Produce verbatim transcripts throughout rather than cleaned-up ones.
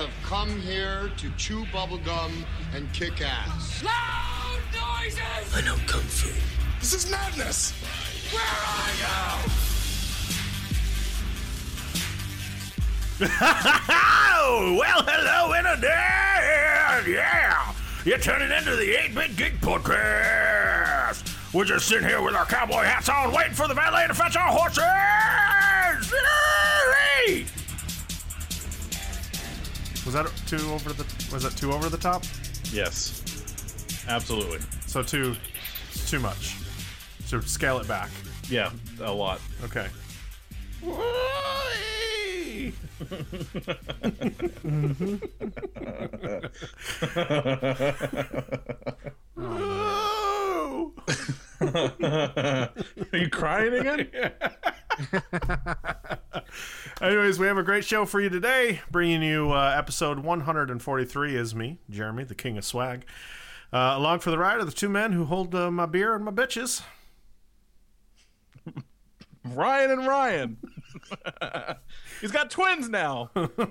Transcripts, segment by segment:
have come here to chew bubblegum and kick ass. Loud noises! I know Kung Fu. This is madness! Where are you? Oh, well, hello, Internet! Yeah! You're turning into the eight-Bit Geek Podcast! We're just sitting here with our cowboy hats on, waiting for the valet to fetch our horses! Yay! Was that two over the? Was that two over the top? Yes, absolutely. So two, it's too much. So scale it back. Yeah, a lot. Okay. Oh. Are you crying again? Anyways, we have a great show for you today. Bringing you uh, episode one forty-three is me, Jeremy, the king of swag. Uh, along for the ride are the two men who hold uh, my beer and my bitches. Ryan and Ryan. He's got twins now.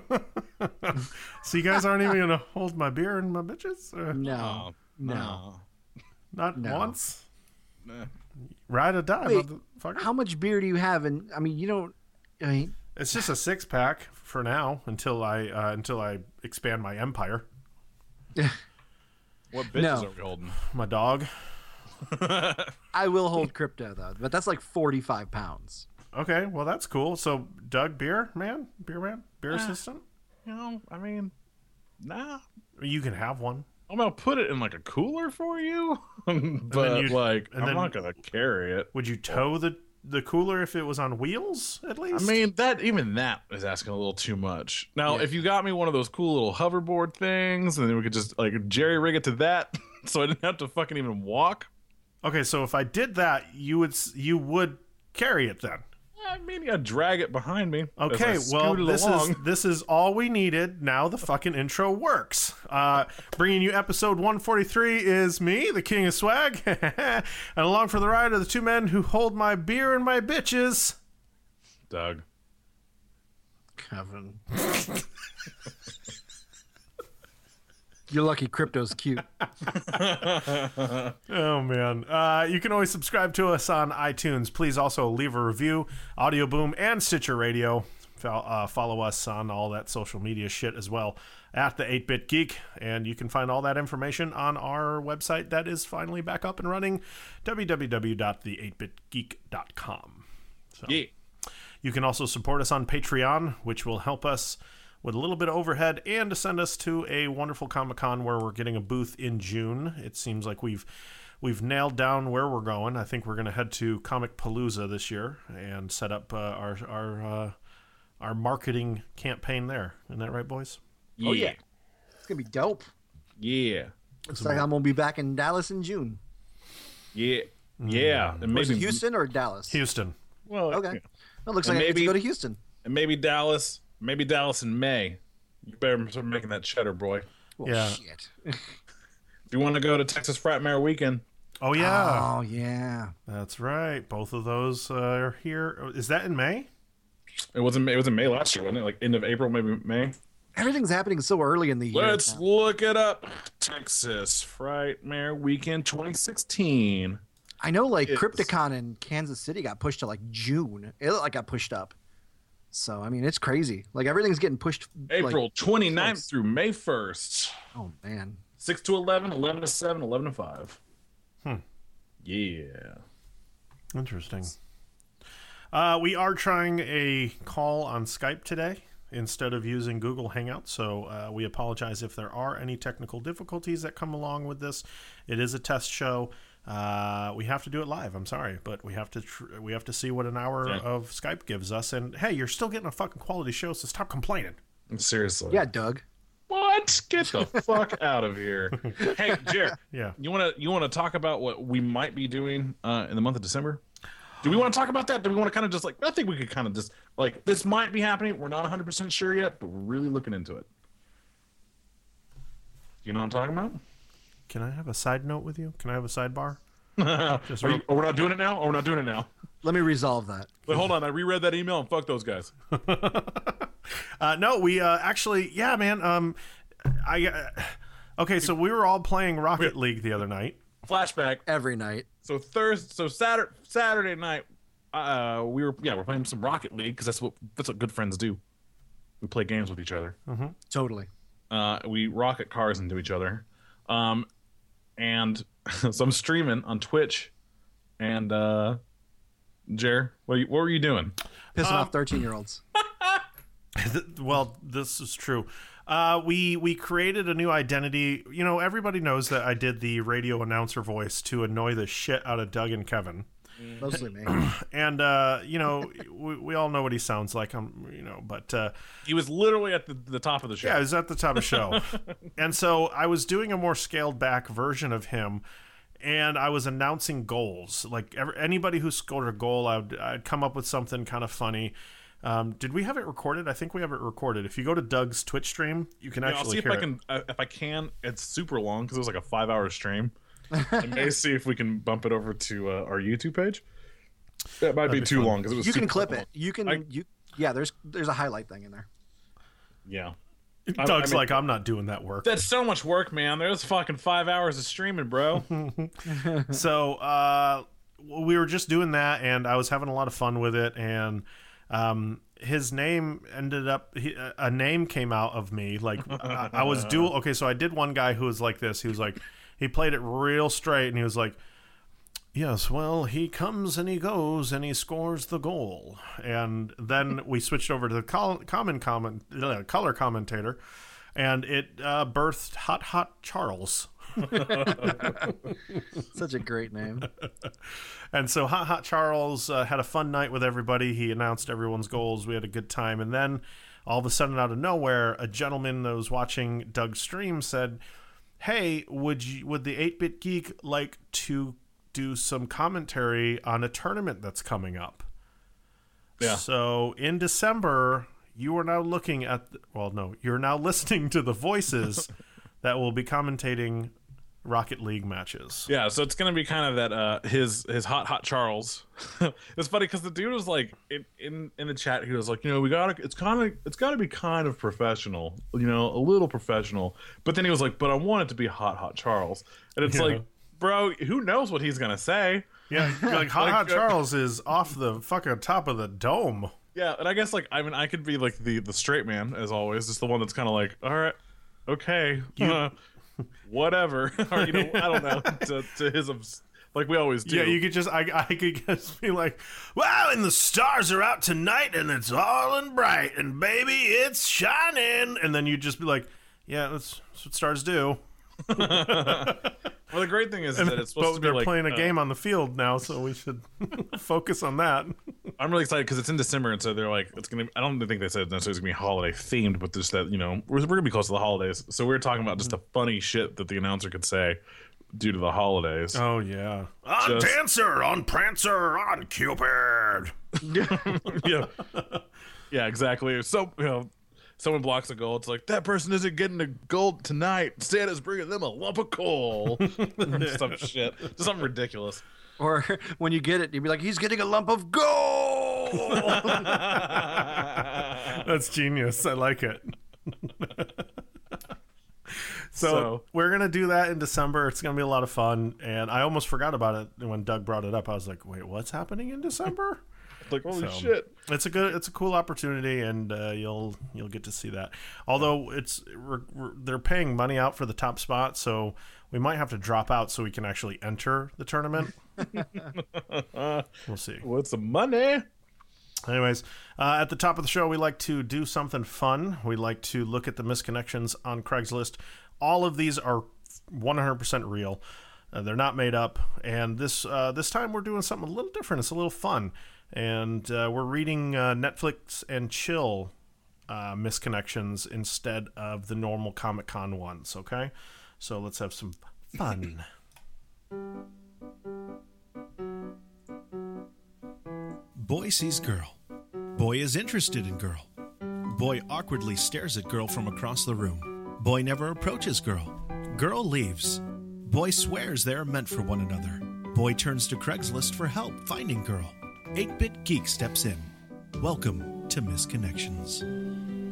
So you guys aren't even going to hold my beer and my bitches? Uh, No. Oh, No. Not No. once? Nah. Ride or die, Wait, motherfucker. how much beer do you have? And I mean, you don't. I mean, It's just a six pack for now until I uh, until I expand my empire. What bitches No. are we holding? My dog. I will hold crypto though, but that's like forty-five pounds. Okay, well that's cool. So Doug, beer man, beer man, beer Uh. assistant. You know, I mean, nah. You can have one. I'm gonna put it in like a cooler for you, then but you'd- like and I'm then- not gonna carry it. Would you tow the the cooler if it was on wheels at I least? mean, that even that is asking a little too much. Now, Yeah. if you got me one of those cool little hoverboard things, and then we could just like jerry rig it to that, so I didn't have to fucking even walk. Okay, so if I did that, you would s- you would carry it then. I mean, yeah, drag it behind me. as I Okay, well scoot it this along. is this is all we needed. Now the fucking intro works. Uh, bringing you episode one forty-three is me, the king of swag, and along for the ride are the two men who hold my beer and my bitches. Doug. Kevin. You're lucky crypto's cute. Oh man! Uh, you can always subscribe to us on iTunes. Please also leave a review, Audio Boom, and Stitcher Radio. Fo- Uh, follow us on all that social media shit as well at the eight-Bit Geek, and you can find all that information on our website that is finally back up and running, w w w dot the eight bit geek dot com. So Yeah. you can also support us on Patreon, which will help us with a little bit of overhead and to send us to a wonderful Comic-Con where we're getting a booth in June. It seems like we've we've nailed down where we're going. I think we're going to head to Comic Palooza this year and set up uh, our our uh, our marketing campaign there. Isn't that right, boys? Yeah. Oh, yeah. It's gonna be dope. Yeah. Looks like I'm gonna be back in Dallas in June. Yeah. Yeah. And Was maybe it Houston or Dallas? Houston. Well, Okay. Well, it looks And like I get maybe- to go to Houston. And maybe Dallas. Maybe Dallas in May. You better start making that cheddar, boy. Well, Yeah. shit. If you want to go to Texas Frat Mare Weekend, Oh yeah, Oh yeah. that's right. Both of those uh, are here. Is that in May? it wasn't. It was in May last year, wasn't it? Like end of April, maybe May. Everything's happening so early in the year. Let's now. look it up. Texas Frightmare Weekend twenty sixteen. I know, like It's- Crypticon in Kansas City got pushed to like June. It looked like got pushed up. So I mean, it's crazy. Like everything's getting pushed. April like, twenty-ninth close. through May first. Oh man. six to eleven, eleven to seven, eleven to five. Hmm. Yeah. Interesting. Uh, we are trying a call on Skype today instead of using Google Hangouts, so uh, we apologize if there are any technical difficulties that come along with this. It is a test show. Uh, we have to do it live. I'm sorry, but we have to tr- we have to see what an hour Yeah. of Skype gives us. And hey, you're still getting a fucking quality show, so stop complaining. Seriously. Yeah, Doug. What? Get the fuck out of here. Hey, Jared. Yeah. You wanna you wanna talk about what we might be doing uh, in the month of December? Do we want to talk about that? Do we want to kind of just like I think we could kind of just like this might be happening. We're not one hundred percent sure yet, but we're really looking into it. You know what I'm talking about? Can I have a side note with you? Can I have a sidebar? Just Are real- you, oh, we're not doing it now? Or we're not doing it now? Let me resolve that. Wait, hold on. I reread that email and fuck those guys. uh, no, we uh, actually, yeah, man. Um, I uh, okay, so we were all playing Rocket League the other night. Flashback. Every night. So Thursday, so Saturday, Saturday night, uh, we were yeah, we're playing some Rocket League because that's what that's what good friends do. We play games with each other. Mm-hmm. Totally. Uh, we rocket cars into each other, um, and so I'm streaming on Twitch, and uh, Jer, what, what were you doing? Pissing Um, off thirteen-year-olds. Well, this is true. Uh, we we created a new identity. You know, everybody knows that I did the radio announcer voice to annoy the shit out of Doug and Kevin. Mostly me. And uh, you know, we, we all know what he sounds like. I'm, you know, but uh, He was literally at the, the top of the show. yeah, he was at the top of the show. And so I was doing a more scaled back version of him, and I was announcing goals. Like every, anybody who scored a goal, I'd, I'd come up with something kind of funny. Um, did we have it recorded? I think we have it recorded. If you go to Doug's Twitch stream, you can Yeah, actually I'll see if hear I it. can. Uh, if I can, it's super long because it was like a five-hour stream. I may see if we can bump it over to uh, our YouTube page. That might be, be too fun. long because it was. You can super clip long. it. You can. I- you. Yeah. There's there's a highlight thing in there. Yeah, Doug's I mean- like, I'm not doing that work. that's so much work, man. There's fucking five hours of streaming, bro. So uh, we were just doing that, and I was having a lot of fun with it. And um, his name ended up, he, a name came out of me. Like I, I was dual. Okay, so I did one guy who was like this. He was like, he played it real straight, and he was like, yes, well, he comes and he goes and he scores the goal. And then we switched over to the col- common comment, uh, color commentator, and it uh, birthed Hot Hot Charles. Such a great name. And so Hot Hot Charles uh, had a fun night with everybody. He announced everyone's goals. We had a good time. And then all of a sudden, out of nowhere, a gentleman that was watching Doug's stream said, hey, would you, would the eight-Bit Geek like to do some commentary on a tournament that's coming up? Yeah. So in December, you are now looking at, the, well, no, you're now listening to the voices that will be commentating Rocket League matches. Yeah, so it's gonna be kind of that uh his his hot hot Charles. It's funny because the dude was like in, in in the chat, he was like, you know, we gotta it's kind of it's gotta be kind of professional, you know, a little professional. But then he was like, but I want it to be hot hot Charles. And it's Yeah. like, bro, who knows what he's gonna say? Yeah, like Hot Like, Hot uh, Charles is off the fucking top of the dome. Yeah, and I guess like I mean I could be like the the straight man as always, just the one that's kind of like, all right, okay, uh, whatever, or you know, I don't know, to, to his obs- like we always do. Yeah, you could just I I could just be like, wow, and the stars are out tonight, and it's all in bright, and baby, it's shining, and then you just be like, yeah, that's, that's what stars do. Well, the great thing is that it's supposed But to be they're like playing a uh, game on the field now, so we should focus on that. I'm really excited because it's in December, and so they're like, it's gonna. I don't think they said necessarily it's gonna be holiday themed, but just that you know we're, we're gonna be close to the holidays, so we are talking about just the funny shit that the announcer could say due to the holidays. Oh yeah, on Just- Dancer, on Prancer, on Cupid. yeah, yeah, exactly. So you know, someone blocks a goal. It's like that person isn't getting a goal tonight. Santa's bringing them a lump of coal. Some shit, just something ridiculous. Or when you get it, you'd be like, he's getting a lump of gold. That's genius. I like it. so, So- we're gonna do that in December. It's gonna be a lot of fun, and I almost forgot about it when Doug brought it up. I was like, "Wait, what's happening in December?" Like holy So, shit. It's a good, it's a cool opportunity, and uh, you'll you'll get to see that. Although it's we're, we're, they're paying money out for the top spot, so we might have to drop out so we can actually enter the tournament. We'll see. What's the money? Anyways, uh, at the top of the show, we like to do something fun. We like to look at the misconnections on Craigslist. All of these are one hundred percent real. Uh, they're not made up. And this uh, this time we're doing something a little different. It's a little fun. And uh, we're reading uh, Netflix and Chill uh, misconnections instead of the normal Comic-Con ones, okay? So let's have some fun. Boy sees girl. Boy is interested in girl. Boy awkwardly stares at girl from across the room. Boy never approaches girl. Girl leaves. Boy swears they are meant for one another. Boy turns to Craigslist for help finding girl. eight-Bit Geek steps in. Welcome to Misconnections.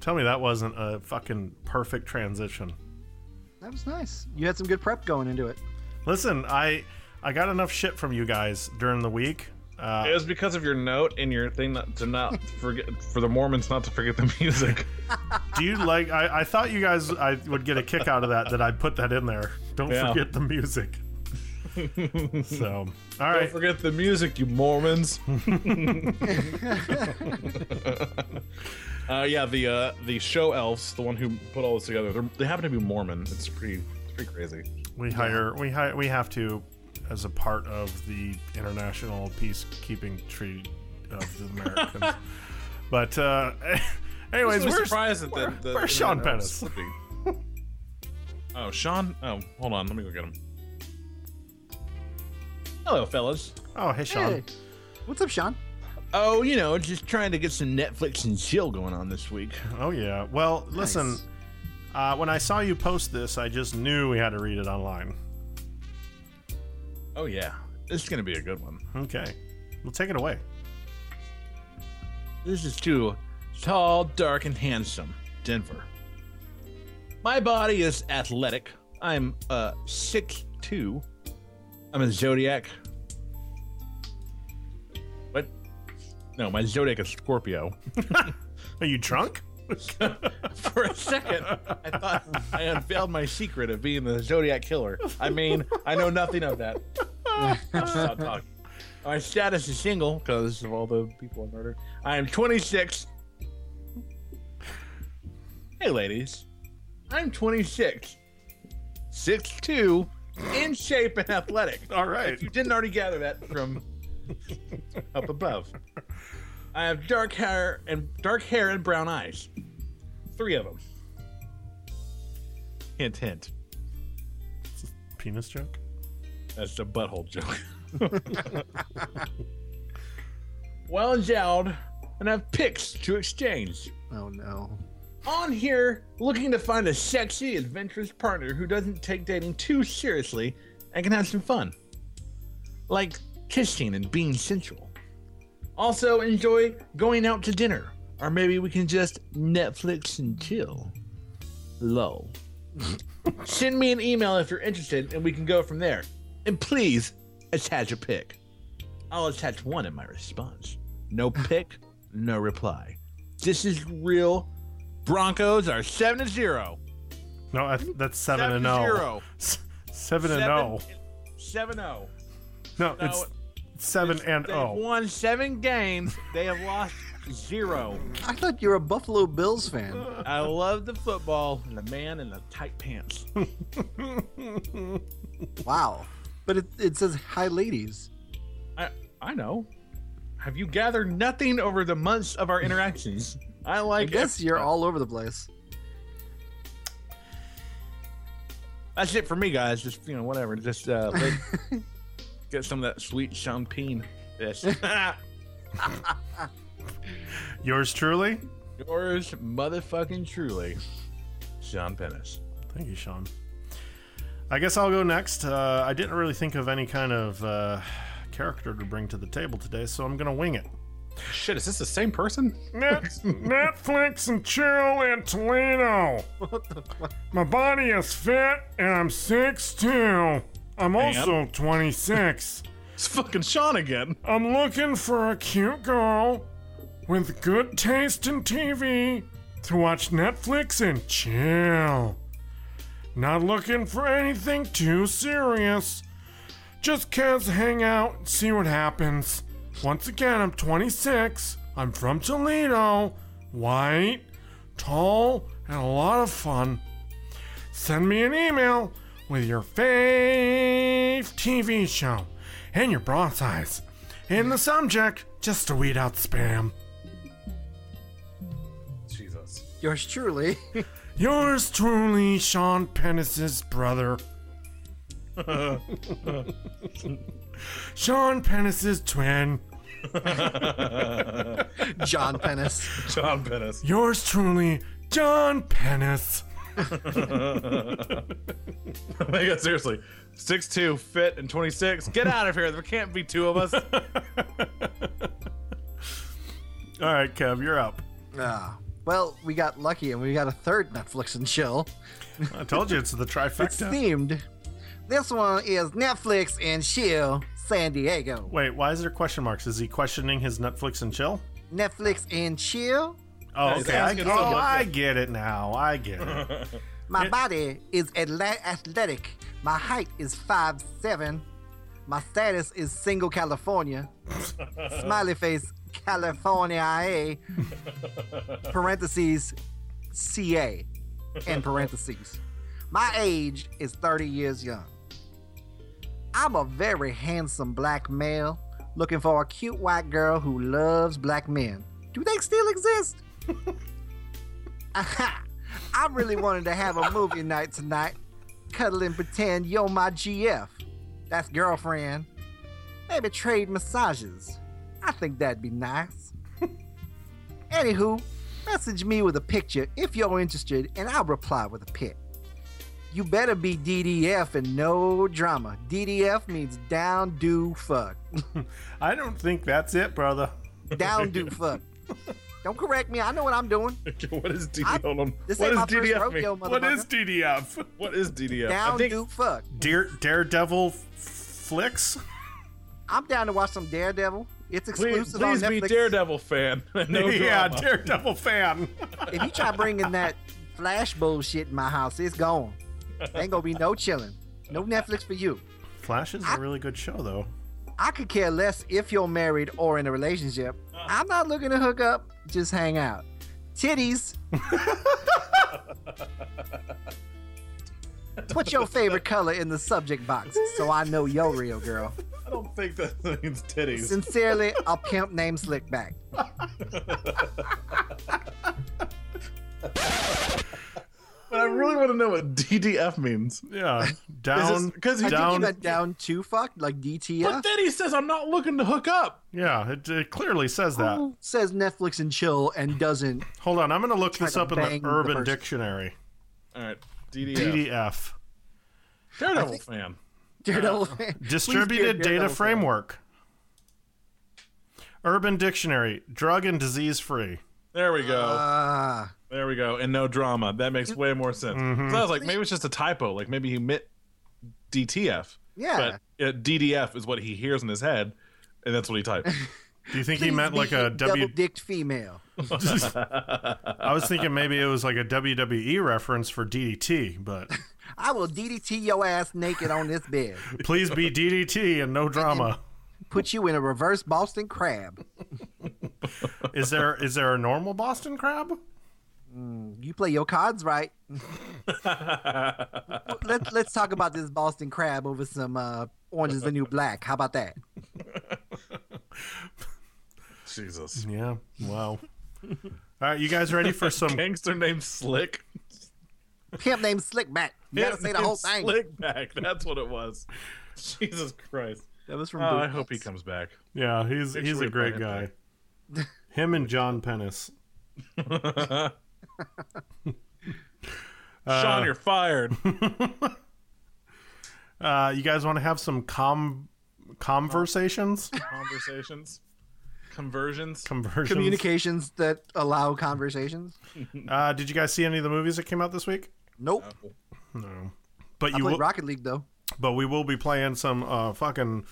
Tell me that wasn't a fucking perfect transition. That was nice. You had some good prep going into it. Listen, I I got enough shit from you guys during the week. Uh, It was because of your note in your thing not to not forget for the Mormons not to forget the music. do you like? I, I thought you guys I would get a kick out of that. That I'd put that in there. Don't Yeah. forget the music. So, all right. Don't forget the music, you Mormons. uh, yeah, the uh, the show elves, the one who put all this together, they're- they happen to be Mormon. It's pretty it's pretty crazy. We hire we hire we have to, as a part of the international peacekeeping treaty of the Americans. But uh, anyways, I was we're surprised that we're, the, the where's Sean internet Pennis? was sleeping. Oh, Sean. Oh, hold on. Let me go get him. Hello, fellas. Oh, hey Sean. Hey. What's up, Sean? Oh, you know, just trying to get some Netflix and chill going on this week. Oh yeah. Well, listen. Nice. Uh, when I saw you post this, I just knew we had to read it online. Oh yeah, this is gonna be a good one. Okay. Well, take it away. This is to tall, dark, and handsome Denver. My body is athletic. I'm uh six two. I'm a zodiac. What? No, my zodiac is Scorpio. Are you drunk? For a second, I thought I unveiled my secret of being the Zodiac killer. I mean, I know nothing of that. Stop talking. My status is single because of all the people I murdered. I am twenty-six. Hey, ladies. I'm twenty-six. six two, in shape and athletic. All right. If you didn't already gather that from up above. I have dark hair and dark hair and brown eyes. Three of them. Hint, hint. Penis joke? That's a butthole joke. Well endowed, and have pics to exchange. Oh no. On here, looking to find a sexy, adventurous partner who doesn't take dating too seriously and can have some fun. Like kissing and being sensual. Also enjoy going out to dinner. Or maybe we can just Netflix and chill. Lol. Send me an email if you're interested and we can go from there. And please, attach a pic. I'll attach one in my response. No pic, no reply. This is real. Broncos are seven to zero. No, I, that's seven, Seven and to oh. zero. S- Seven and oh. Seven oh. No, No, it's seven and They've oh. won seven games. They have lost zero. I thought you were a Buffalo Bills fan. I love the football and the man in the tight pants. Wow. But it, it says hi, ladies. I I know. Have you gathered nothing over the months of our interactions? I I like guess it. you're all over the place. That's it for me, guys. Just, you know, whatever. Just uh, let, get some of that sweet champagne. Yes. Yours truly? Yours motherfucking truly, Sean Pennis. Thank you, Sean. I guess I'll go next. Uh, I didn't really think of any kind of uh, character to bring to the table today, so I'm going to wing it. Shit, is this the same person? Net- Netflix and chill in Toledo. What the fuck? My body is fit and I'm six two. I'm Hang also twenty-six. It's fucking Sean again. I'm looking for a cute girl with good taste in T V to watch Netflix and chill. Not looking for anything too serious. Just cats hang out and see what happens. Once again, I'm twenty-six. I'm from Toledo. White, tall, and a lot of fun. Send me an email with your fave T V show and your bra size. In the subject, just to weed out spam. Jesus. Yours truly. Yours truly, Sean Pennis's brother. Sean Pennis's twin. John Pennis. John Pennis. Yours truly, John Pennis. Like, seriously. six two, fit, and twenty-six. Get out of here. There can't be two of us. All right, Kev, you're up. Ah. Well, we got lucky and we got a third Netflix and chill. I told you it's the It's trifecta. themed. This one is Netflix and chill San Diego. Wait, why is there question marks? Is he questioning his Netflix and chill? Netflix and chill. Oh, He's okay. I, asking oh, someone. I get it now. I get it. My It- body is atla- athletic. My height is five seven. My status is single California. Smiley face California A. Parentheses C A. In parentheses. My age is thirty years young. I'm a very handsome black male looking for a cute white girl who loves black men. Do they still exist? Aha! I really wanted to have a movie night tonight. Cuddle and pretend you're my G F. That's girlfriend. Maybe trade massages. I think that'd be nice. Anywho, message me with a picture if you're interested, and I'll reply with a pic. You better be D D F and no drama. D D F means down, do, fuck. I don't think that's it, brother. Down, do, fuck. Don't correct me. I know what I'm doing. What is D D I- F? Hold on. This What ain't does my first D D F rodeo, mean? What is motherfucker. D D F? What is D D F? I Down, think do, fuck. Dare, Daredevil f- flicks? I'm down to watch some Daredevil. It's please, exclusive please on be Netflix. Daredevil fan. No yeah, drama. Daredevil fan. If you try bringing that Flash bullshit in my house, it's gone. Ain't gonna be no chilling. No Netflix for you. Flash is a really good show, though. I could care less if you're married or in a relationship. I'm not looking to hook up, just hang out. Titties. Put your favorite color in the subject box so I know you're real, girl. I don't think that means titties. Sincerely, a pimp named Slickback. But I really want to know what D D F means. Yeah, down, because he I down. think you meant down to fuck, like D T F. But then he says, I'm not looking to hook up. Yeah, it, it clearly says that. Who says Netflix and chill and doesn't. Hold on, I'm going to look Try this to up in the bang the Urban person. Dictionary. All right. D D F. D D F. Daredevil fan. Daredevil fan. Please be a Distributed Data Daredevil fan. Framework. Urban Dictionary. Drug and disease free. There we go. Ah. There we go. And no drama. That makes way more sense. Mm-hmm. So I was like, maybe it's just a typo. Like maybe he meant D T F. Yeah. But uh, D D F is what he hears in his head, and that's what he typed. Do you think he Please meant be like a W? double-dicked female. I was thinking maybe it was like a W W E reference for D D T, but I will D D T your ass naked on this bed. please be D D T and no drama. Put you in a reverse Boston crab. Is there is there a normal Boston crab? You play your cards right. let's let's talk about this Boston crab over some uh, Orange is the New Black. How about that? Jesus. Yeah. Wow. All right, you guys ready for some? Gangster named Slick. Pimp named Slickback. You gotta say the whole thing. Slickback. That's what it was. Jesus Christ. That was from. Oh, I Boots. hope he comes back. Yeah, he's Make he's sure a we great bring guy. him Him and John Pennis. Sean, you're fired. Uh, you guys want to have some com conversations? Conversations. Conversions. Conversions. Communications that allow conversations. Uh, did you guys see any of the movies that came out this week? Nope. No. But I you played will. Rocket League though. But we will be playing some uh, fucking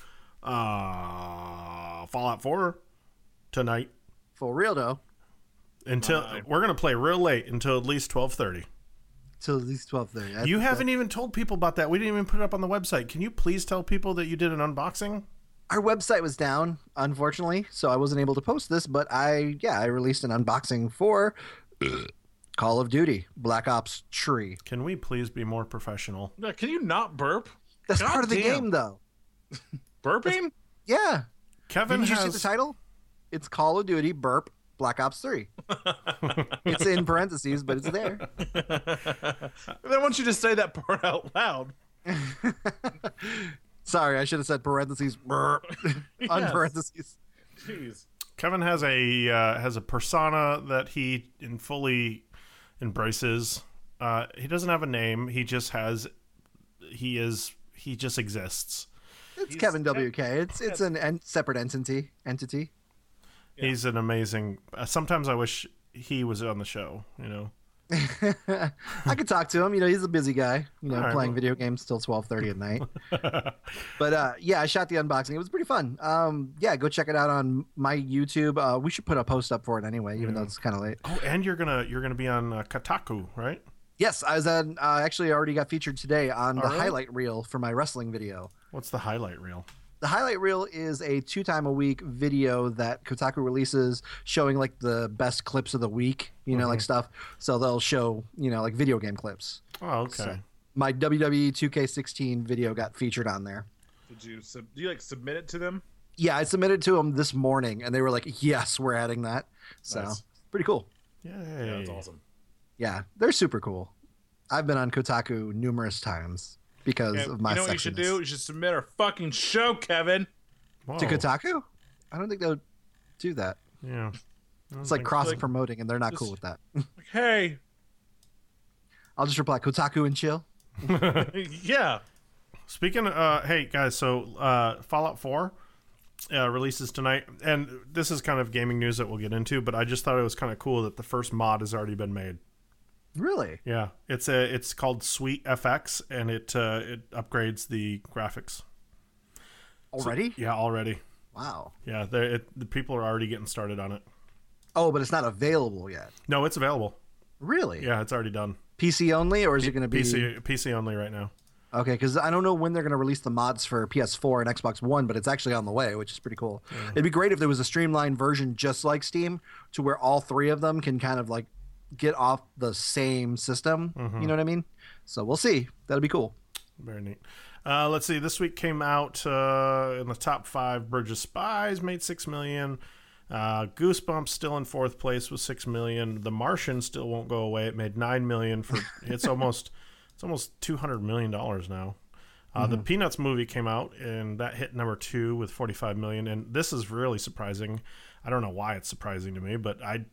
uh, Fallout four tonight. For real though. Until we're gonna play real late until at least twelve thirty. Till at least twelve thirty. You haven't even told people about that. We didn't even put it up on the website. Can you please tell people that you did an unboxing? Our website was down, unfortunately, so I wasn't able to post this. But I, yeah, I released an unboxing for Call of Duty Black Ops Tree. Can we please be more professional? Yeah, can you not burp? That's God part of the damn. game, though. Burping? Yeah. Kevin Did you has see the title? It's Call of Duty Burp Black Ops three. It's in parentheses, but it's there. Then once you just say that part out loud. Sorry, I should have said parentheses burp on Yes. parentheses. Jeez. Kevin has a uh, has a persona that he in fully embraces. Uh, he doesn't have a name. He just has. He is. He just exists. It's Kevin W K. It's it's an en- separate entity. Entity. He's an amazing. Uh, sometimes I wish he was on the show. You know. I could talk to him. You know, he's a busy guy. You know, All right, playing well. video games till twelve thirty at night. But uh, yeah, I shot the unboxing. It was pretty fun. Um, yeah, go check it out on my YouTube. Uh, we should put a post up for it anyway, even Yeah. though it's kind of late. Oh, and you're gonna you're gonna be on uh, Kotaku, right? Yes, I was uh, uh, actually already got featured today on the Oh, really? highlight reel for my wrestling video. What's the highlight reel? The highlight reel is a two time a week video that Kotaku releases showing like the best clips of the week, you know, like stuff. So they'll show, you know, like video game clips. Oh, okay. So my W W E two K sixteen video got featured on there. Did you sub- do you like submit it to them? Yeah, I submitted to them this morning and they were like, yes, we're adding that. So Nice. pretty cool. Yay. Yeah, that's awesome. Yeah, they're super cool. I've been on Kotaku numerous times because Yeah, of my you know what you should sexiness. do? You should submit our fucking show, Kevin. Whoa. To Kotaku? I don't think they'll do that. Yeah. It's like cross like- promoting and they're not just- cool with that. Like, hey, I'll just reply Kotaku and chill. yeah. Speaking of, uh, hey guys, so uh, Fallout four uh, releases tonight, and this is kind of gaming news that we'll get into, but I just thought it was kind of cool that the first mod has already been made. Really? Yeah, it's a it's called Sweet F X, and it uh, it upgrades the graphics. Already? Yeah, already. Wow. Yeah, they're- it, the people are already getting started on it. Oh, but it's not available yet. No, it's available. Really? Yeah, it's already done. P C only, or is it going to be P C P C only right now. Okay, because I don't know when they're going to release the mods for P S four and Xbox One, but it's actually on the way, which is pretty cool. It'd be great if there was a streamlined version just like Steam, to where all three of them can kind of like get off the same system. Mm-hmm. You know what I mean? So we'll see. That'll be cool. Very neat. Uh, let's see. This week came out uh, in the top five. Bridge of Spies made six million. Uh, Goosebumps still in fourth place with six million. The Martian still won't go away. It made nine million for. It's almost it's almost two hundred million dollars now. Uh, The Peanuts movie came out and that hit number two with forty-five million. And this is really surprising. I don't know why it's surprising to me, but I,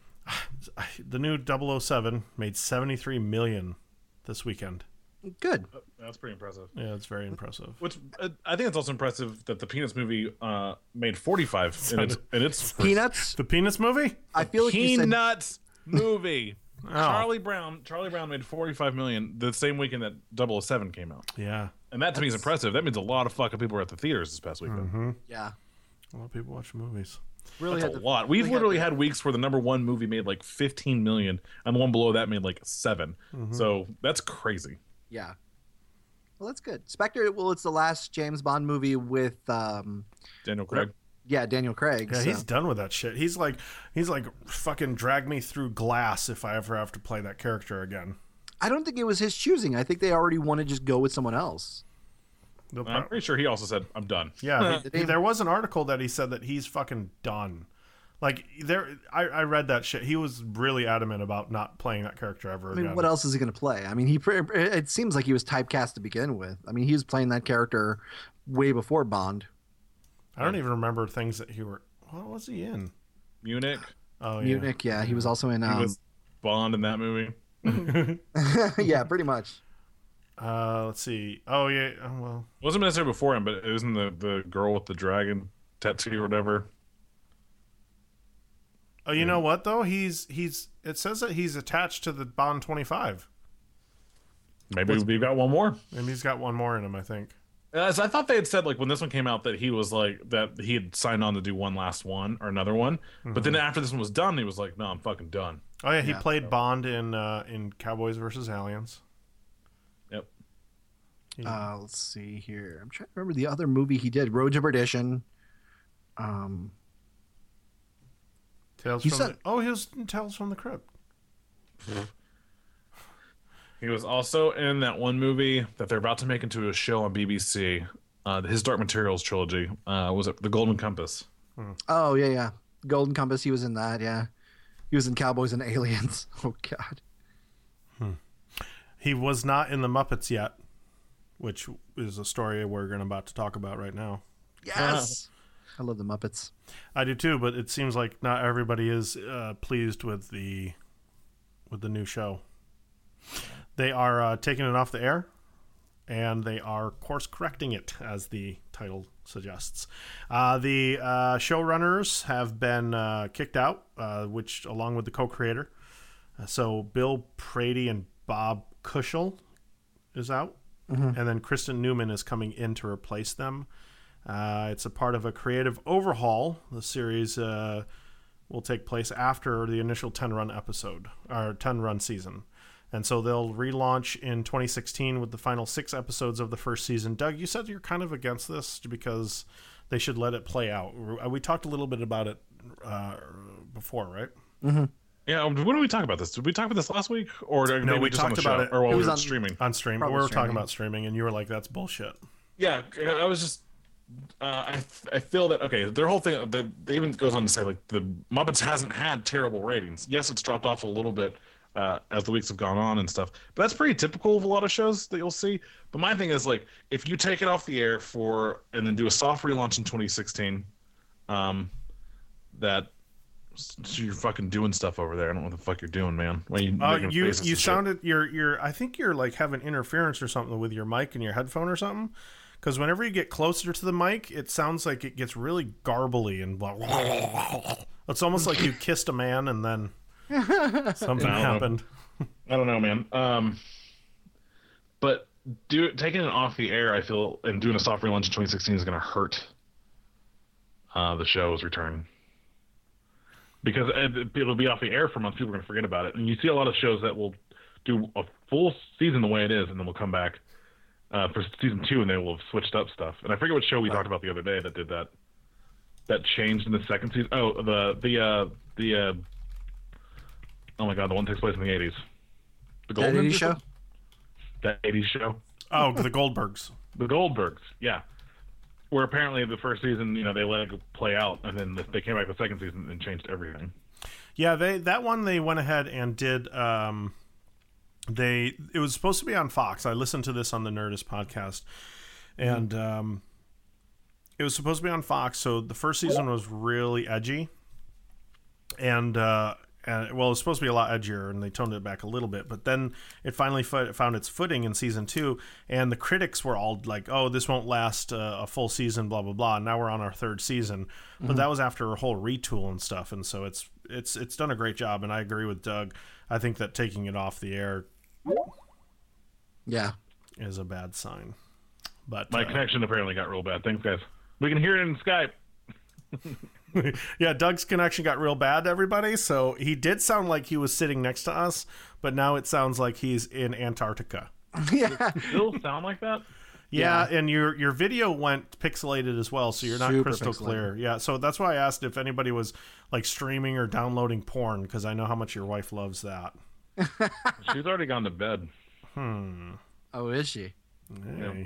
the new double oh seven made seventy-three million this weekend. Good. That's pretty impressive. Yeah, it's very impressive. Which uh, I think it's also impressive that the Peanuts movie uh, made forty-five in its, in its first- Peanuts? The Peanuts movie? I feel like you said Peanuts movie. Oh. Charlie Brown. Charlie Brown made forty-five million the same weekend that double oh seven came out, Yeah. and that to me is impressive. That means a lot of fucking people were at the theaters this past weekend. Mm-hmm. Yeah. A lot of people watch movies. Really That's had a to- lot. We've really literally had had weeks where the number one movie made like fifteen million, and the one below that made like seven. Mm-hmm. So that's crazy. Yeah. Well, that's good. Spectre, well, it's the last James Bond movie with, um, Daniel Craig. yeah, Daniel Craig. Yeah, so- he's done with that shit. He's like, he's like, fucking drag me through glass if I ever have to play that character again. I don't think it was his choosing. I think they already want to just go with someone else. They'll I'm pro- pretty sure he also said, "I'm done." yeah, he- there was an article that he said that he's fucking done. Like there, I, I read that shit. He was really adamant about not playing that character ever I mean, again. what else is he going to play? I mean, he pre- it seems like he was typecast to begin with. I mean, he was playing that character way before Bond. I don't even remember things that he were. What was he in? Munich. Oh yeah, Munich, yeah, he was also in. He Um, was Bond in that movie. yeah, pretty much. Uh, let's see. Oh yeah. Oh, well, It wasn't necessarily before him, but it was in the the girl with the dragon tattoo or whatever. oh, you know what though? He's he's. It says that he's attached to the Bond twenty-five, Maybe we've got one more. and he's got one more in him, I think. As I thought they had said, like when this one came out, that he was like that he had signed on to do one last one or another one. But then after this one was done, he was like, "No, I'm fucking done." Oh yeah, he Yeah. played Bond in uh, in Cowboys versus Aliens. Yep. Uh, let's see here. I'm trying to remember the other movie he did. Road to Perdition. Um, Tales He from said- the, oh, he was in Tales from the Crypt. He was also in that one movie that they're about to make into a show on B B C, uh, his Dark Materials trilogy. Uh, was it The Golden Compass? oh yeah, yeah. Golden Compass. He was in that. Yeah, he was in Cowboys and Aliens. Oh God. He was not in the Muppets yet, which is a story we're going to about to talk about right now. Yes. I love the Muppets. I do too, but it seems like not everybody is uh, pleased with the with the new show. They are uh, taking it off the air, and they are course correcting it, as the title suggests. Uh, the uh, showrunners have been uh, kicked out, uh, which along with the co-creator. Uh, so Bill Prady and Bob Cushel is out, mm-hmm. and then Kristen Newman is coming in to replace them. Uh, it's a part of a creative overhaul. The series uh, will take place after the initial ten-run episode, or ten-run season. And so they'll relaunch in twenty sixteen with the final six episodes of the first season. Doug, you said you're kind of against this because they should let it play out. We talked a little bit about it uh, before, right? Mm-hmm. Yeah. When did we talk about this? Did we talk about this last week, or did no? we, we just talked on the about show? it. Or while it we was were on streaming on stream. We were streaming. talking about streaming, and you were like, "That's bullshit." Yeah, I was just. Uh, I I feel that okay. Their whole thing. They, they even goes on to say like the Muppets hasn't had terrible ratings. Yes, it's dropped off a little bit. Uh, as the weeks have gone on and stuff, but that's pretty typical of a lot of shows that you'll see. But my thing is like, if you take it off the air for and then do a soft relaunch in twenty sixteen, um, that so you're fucking doing stuff over there. I don't know what the fuck you're doing, man. Why you uh, making you faces you and shit? sounded you're you're I think you're like having interference or something with your mic and your headphone or something. Because whenever you get closer to the mic, it sounds like it gets really garbly and blah, blah, blah. It's almost like you kissed a man and then something I happened. Know. I don't know, man. Um, but do taking it off the air, I feel, and doing a soft relaunch in twenty sixteen is going to hurt uh, the show's return. Because it, it'll be off the air for months, people are going to forget about it. And you see a lot of shows that will do a full season the way it is, and then we'll come back uh, for season two, and they will have switched up stuff. And I forget what show we talked about the other day that did that. That changed in the second season. Oh, the the uh, the. Uh, Oh my god, the one that takes place in the eighties. The That eighties show? That eighties show? Oh, the Goldbergs. The Goldbergs, yeah. Where apparently the first season, you know, they let it play out, and then they came back the second season and changed everything. Yeah, they that one they went ahead and did. Um, they it was supposed to be on Fox. I listened to this on the Nerdist podcast, and um, it was supposed to be on Fox. So the first season was really edgy, and. Uh, And, well, it was supposed to be a lot edgier, and they toned it back a little bit. But then it finally f- found its footing in season two, and the critics were all like, "Oh, this won't last uh, a full season, blah blah blah." And now we're on our third season, but mm-hmm. that was after a whole retool and stuff, and so it's it's it's done a great job. And I agree with Doug. I think that taking it off the air, yeah, is a bad sign. But my uh, connection apparently got real bad. Thanks, guys. We can hear it in Skype. Yeah, Doug's connection got real bad, everybody. So he did sound like he was sitting next to us, but now it sounds like he's in Antarctica. Yeah, still sound like that. Yeah, yeah, and your your video went pixelated as well, so you're not Super crystal pixelated. clear. Yeah, so that's why I asked if anybody was like streaming or downloading porn, because I know how much your wife loves that. She's already gone to bed. Hmm. Oh, is she? Hey.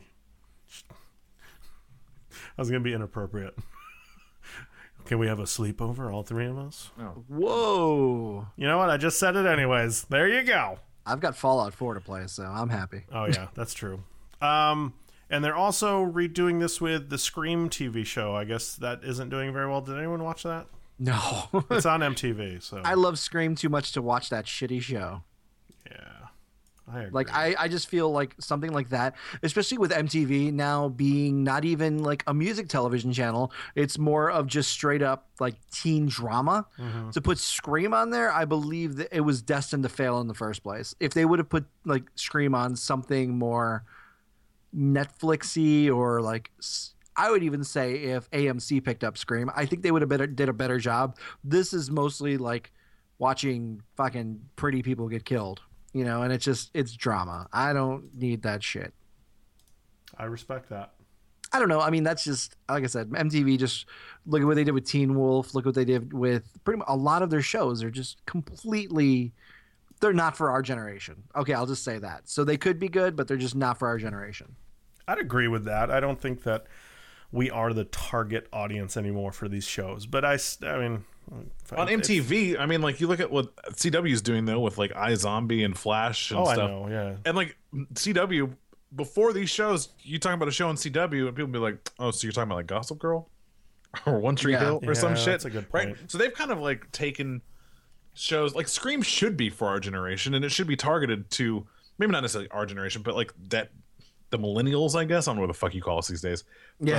I was gonna be inappropriate. Can we have a sleepover, all three of us? No. Whoa! You know what? I just said it anyways. There you go. I've got Fallout four to play, so I'm happy. Oh yeah, that's true. Um, and they're also redoing this with the Scream T V show. I guess that isn't doing very well. Did anyone watch that? No. It's on M T V. So I love Scream too much to watch that shitty show. Yeah. I agree. Like I, I just feel like something like that, especially with M T V now being not even like a music television channel, it's more of just straight up like teen drama. Mm-hmm. To put Scream on there, I believe that it was destined to fail in the first place. If they would have put like Scream on something more Netflixy or like, I would even say if A M C picked up Scream, I think they would have better did a better job. This is mostly like watching fucking pretty people get killed. You know, and it's just, it's drama. I don't need that shit. I respect that. I don't know. I mean, that's just, like I said, M T V just, look at what they did with Teen Wolf. Look what they did with pretty much a lot of their shows are just completely, they're not for our generation. Okay, I'll just say that. So they could be good, but they're just not for our generation. I'd agree with that. I don't think that we are the target audience anymore for these shows. But I, I mean... On M T V, I mean, like you look at what C W is doing though with like iZombie and Flash and oh, stuff. I know, yeah. And like C W, before these shows, you talking about a show on C W, and people be like, "Oh, so you're talking about like Gossip Girl or One Tree Yeah. Hill or Yeah, some shit?" that's a good point. Right? So they've kind of like taken shows like Scream should be for our generation, and it should be targeted to maybe not necessarily our generation, but like that the millennials, I guess. I don't know what the fuck you call us these days. Yeah. But, uh,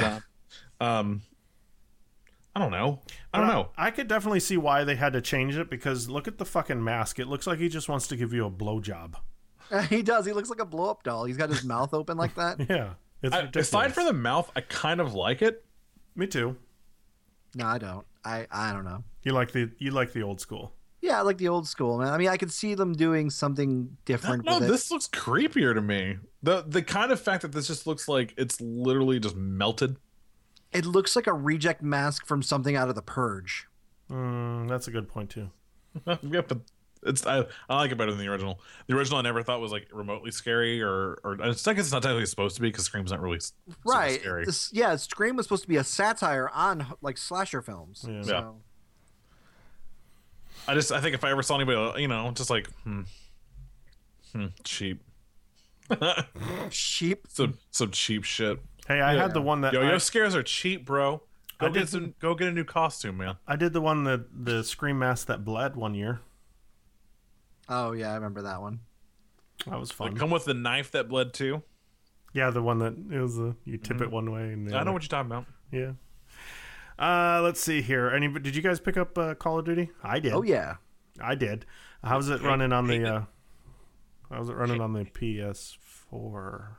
Um, I don't know. I don't know. I could definitely see why they had to change it because look at the fucking mask. It looks like he just wants to give you a blowjob. He does. He looks like a blow up doll. He's got his mouth open like that. Yeah. It's I, ridiculous. aside from the mouth, I kind of like it. Me too. No, I don't. I, I don't know. You like the you like the old school. Yeah, I like the old school, man. I mean, I could see them doing something different. No, with this looks creepier to me. The the kind of fact that this just looks like it's literally just melted. it. It looks like a reject mask from something out of The Purge. Mm, that's a good point too. Yeah, but it's I, I like it better than the original. The original I never thought was like remotely scary, or or I guess it's not technically supposed to be because Scream's not really s- super Right. scary. This, yeah, Scream was supposed to be a satire on like slasher films. Yeah. So. Yeah. I just I think if I ever saw anybody, you know, just like hmm, hmm cheap, Sheep. some some cheap shit. Hey, I had the one that Yo yo I, scares are cheap, bro. Go I get did- some. Go get a new costume, man. I did the one that the Scream mask that bled one year. Oh yeah, I remember that one. That was fun. Like, come with the knife that bled too. Yeah, the one that it was the you tip it one way and the I other. know what you're talking about. Yeah. Uh, let's see here. Any did you guys pick up uh, Call of Duty? I did. Oh yeah. I did. How's it running on the? Uh, how's it running on the P S four?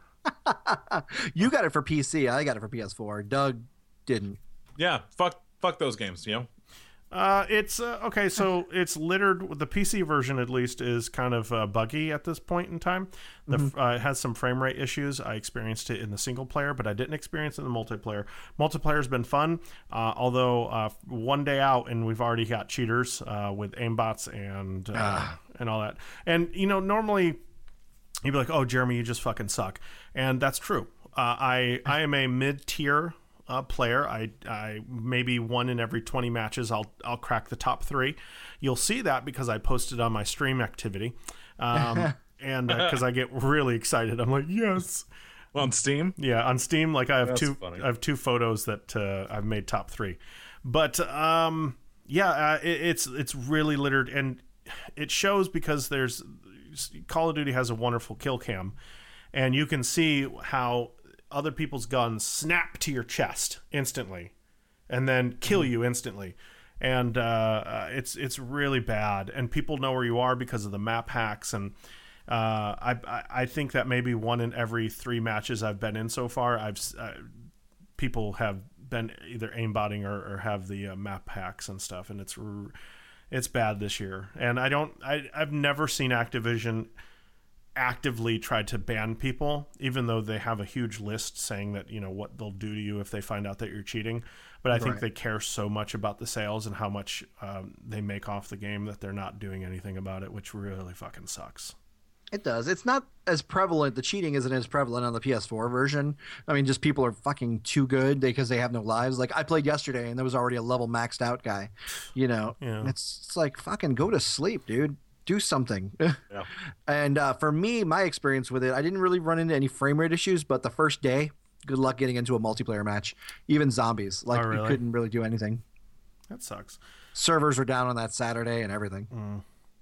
You got it for P C. I got it for P S four. Doug didn't. Yeah, fuck, fuck those games. You know. Uh, it's uh, okay. So it's littered. with The P C version, at least, is kind of uh, buggy at this point in time. The Mm-hmm. uh, it has some frame rate issues. I experienced it in the single player, but I didn't experience it in the multiplayer. Multiplayer's been fun, uh, although uh, one day out and we've already got cheaters uh, with aimbots and uh, Ah. and all that. And you know, normally you'd be like, "Oh, Jeremy, you just fucking suck," and that's true. Uh, I I am a mid tier. Uh, player. I I maybe one in every twenty matches I'll I'll crack the top three. You'll see that because I posted on my stream activity, um, and because I get really excited. I'm like, yes. Well, on Steam. Yeah, on Steam, like I have That's two funny. I have two photos that uh, I've made top three. But um, yeah, uh, it, it's it's really littered, and it shows because there's Call of Duty has a wonderful kill cam, and you can see how other people's guns snap to your chest instantly and then kill you instantly, and uh, uh, it's it's really bad, and people know where you are because of the map hacks, and uh, I, I I think that maybe one in every three matches I've been in so far, I've uh, people have been either aimbotting or, or have the uh, map hacks and stuff, and it's r- it's bad this year, and I don't I I've never seen Activision actively tried to ban people, even though they have a huge list saying that, you know, what they'll do to you if they find out that you're cheating. But I think Right. they care so much about the sales and how much um, they make off the game that they're not doing anything about it, which really fucking sucks. It does. It's not as prevalent. The cheating isn't as prevalent on the P S four version. I mean, just people are fucking too good because they have no lives. Like I played yesterday and there was already a level maxed out guy. You know, Yeah. it's, it's like fucking go to sleep, dude. Do something. Yeah. And uh, for me, my experience with it, I didn't really run into any frame rate issues. But the first day, good luck getting into a multiplayer match. Even zombies, like Oh, really? you couldn't really do anything. That sucks. Servers were down on that Saturday and everything. Mm.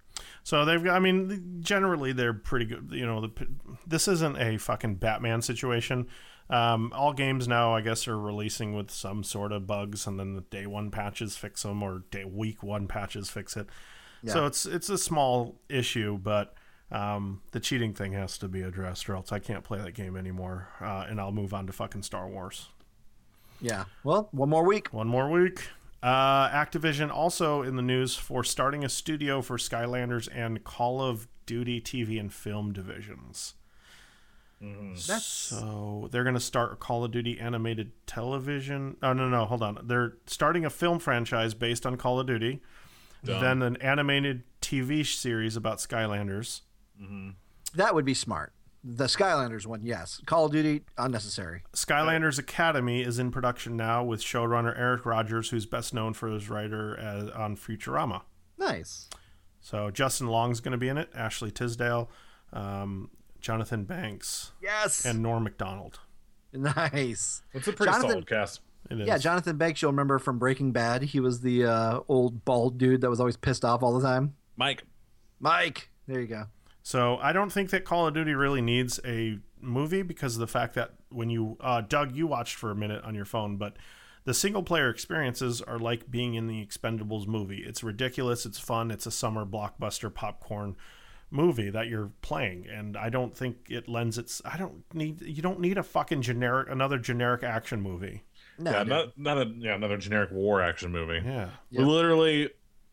So they've got, I mean, generally they're pretty good. You know, the, this isn't a fucking Batman situation. Um, all games now, I guess, are releasing with some sort of bugs, and then the day one patches fix them, or day week one patches fix it. So Yeah. it's it's a small issue, but um, the cheating thing has to be addressed, or else I can't play that game anymore, uh, and I'll move on to fucking Star Wars. Yeah. Well, one more week. One more week. Uh, Activision also in the news for starting a studio for Skylanders and Call of Duty T V and film divisions. That's So they're going to start a Call of Duty animated television. Oh, no, no, hold on. They're starting a film franchise based on Call of Duty. Dumb. Then an animated T V series about Skylanders. that would be smart. The Skylanders one, yes. Call of Duty, unnecessary. Skylanders Academy is in production now with showrunner Eric Rogers, who's best known for his writer as, on Futurama. Nice. So Justin Long's going to be in it, Ashley Tisdale, um, Jonathan Banks, Yes. and Norm Macdonald. Nice. It's a pretty Jonathan- solid cast. It is. Yeah, Jonathan Banks, you'll remember from Breaking Bad. He was the uh, old bald dude that was always pissed off all the time. Mike. Mike. There you go. So I don't think that Call of Duty really needs a movie because of the fact that when you uh, Doug, you watched for a minute on your phone, but the single player experiences are like being in the Expendables movie. It's ridiculous. It's fun. It's a summer blockbuster popcorn movie that you're playing, and I don't think it lends its. I don't need. You don't need a fucking generic another generic action movie. No, yeah, no. not not a yeah another generic war action movie. Yeah. Yeah. Literally,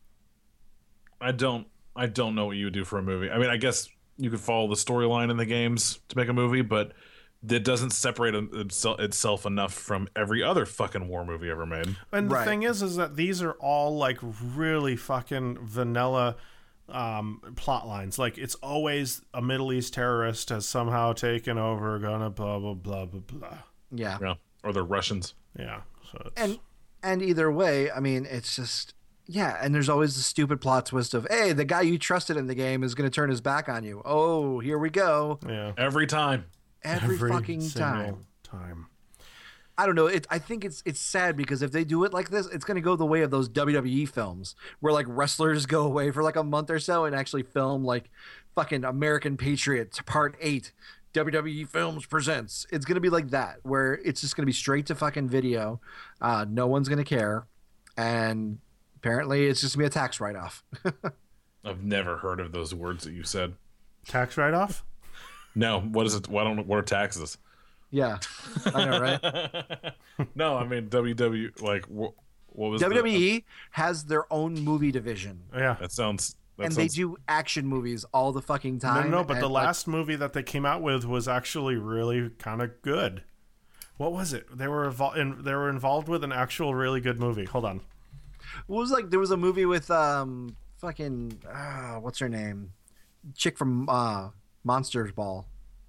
I don't I don't know what you would do for a movie. I mean, I guess you could follow the storyline in the games to make a movie, but it doesn't separate itself itself enough from every other fucking war movie ever made. And the Right. thing is, is that these are all like really fucking vanilla um, plot lines. Like it's always a Middle East terrorist has somehow taken over, gonna blah blah blah blah blah. Yeah. Yeah, or the Russians. Yeah. So it's, And and either way, I mean, it's just yeah. And there's always the stupid plot twist of, hey, the guy you trusted in the game is going to turn his back on you. Oh, here we go. yeah. Every time. Every, fucking single time. time. I don't know. It, I think it's it's sad because if they do it like this, it's going to go the way of those W W E films where like wrestlers go away for like a month or so and actually film like fucking American Patriot Part eight. W W E Films presents. It's going to be like that where it's just going to be straight to fucking video. Uh, no one's going to care. And apparently it's just going to be a tax write-off. I've never heard of those words that you said. Tax write off. No, what is it? Why don't what are taxes? Yeah. I know, right? No, I mean W W like what, what was W W E The, has their own movie division. Yeah. that sounds. That And sounds, they do action movies all the fucking No, time. no, but the and, like, last movie that they came out with was actually really kind of good. What was it? They were evol- in, they were involved with an actual really good movie. Hold on. what was like there was a movie with um fucking uh, what's her name? Chick from uh Monsters Ball.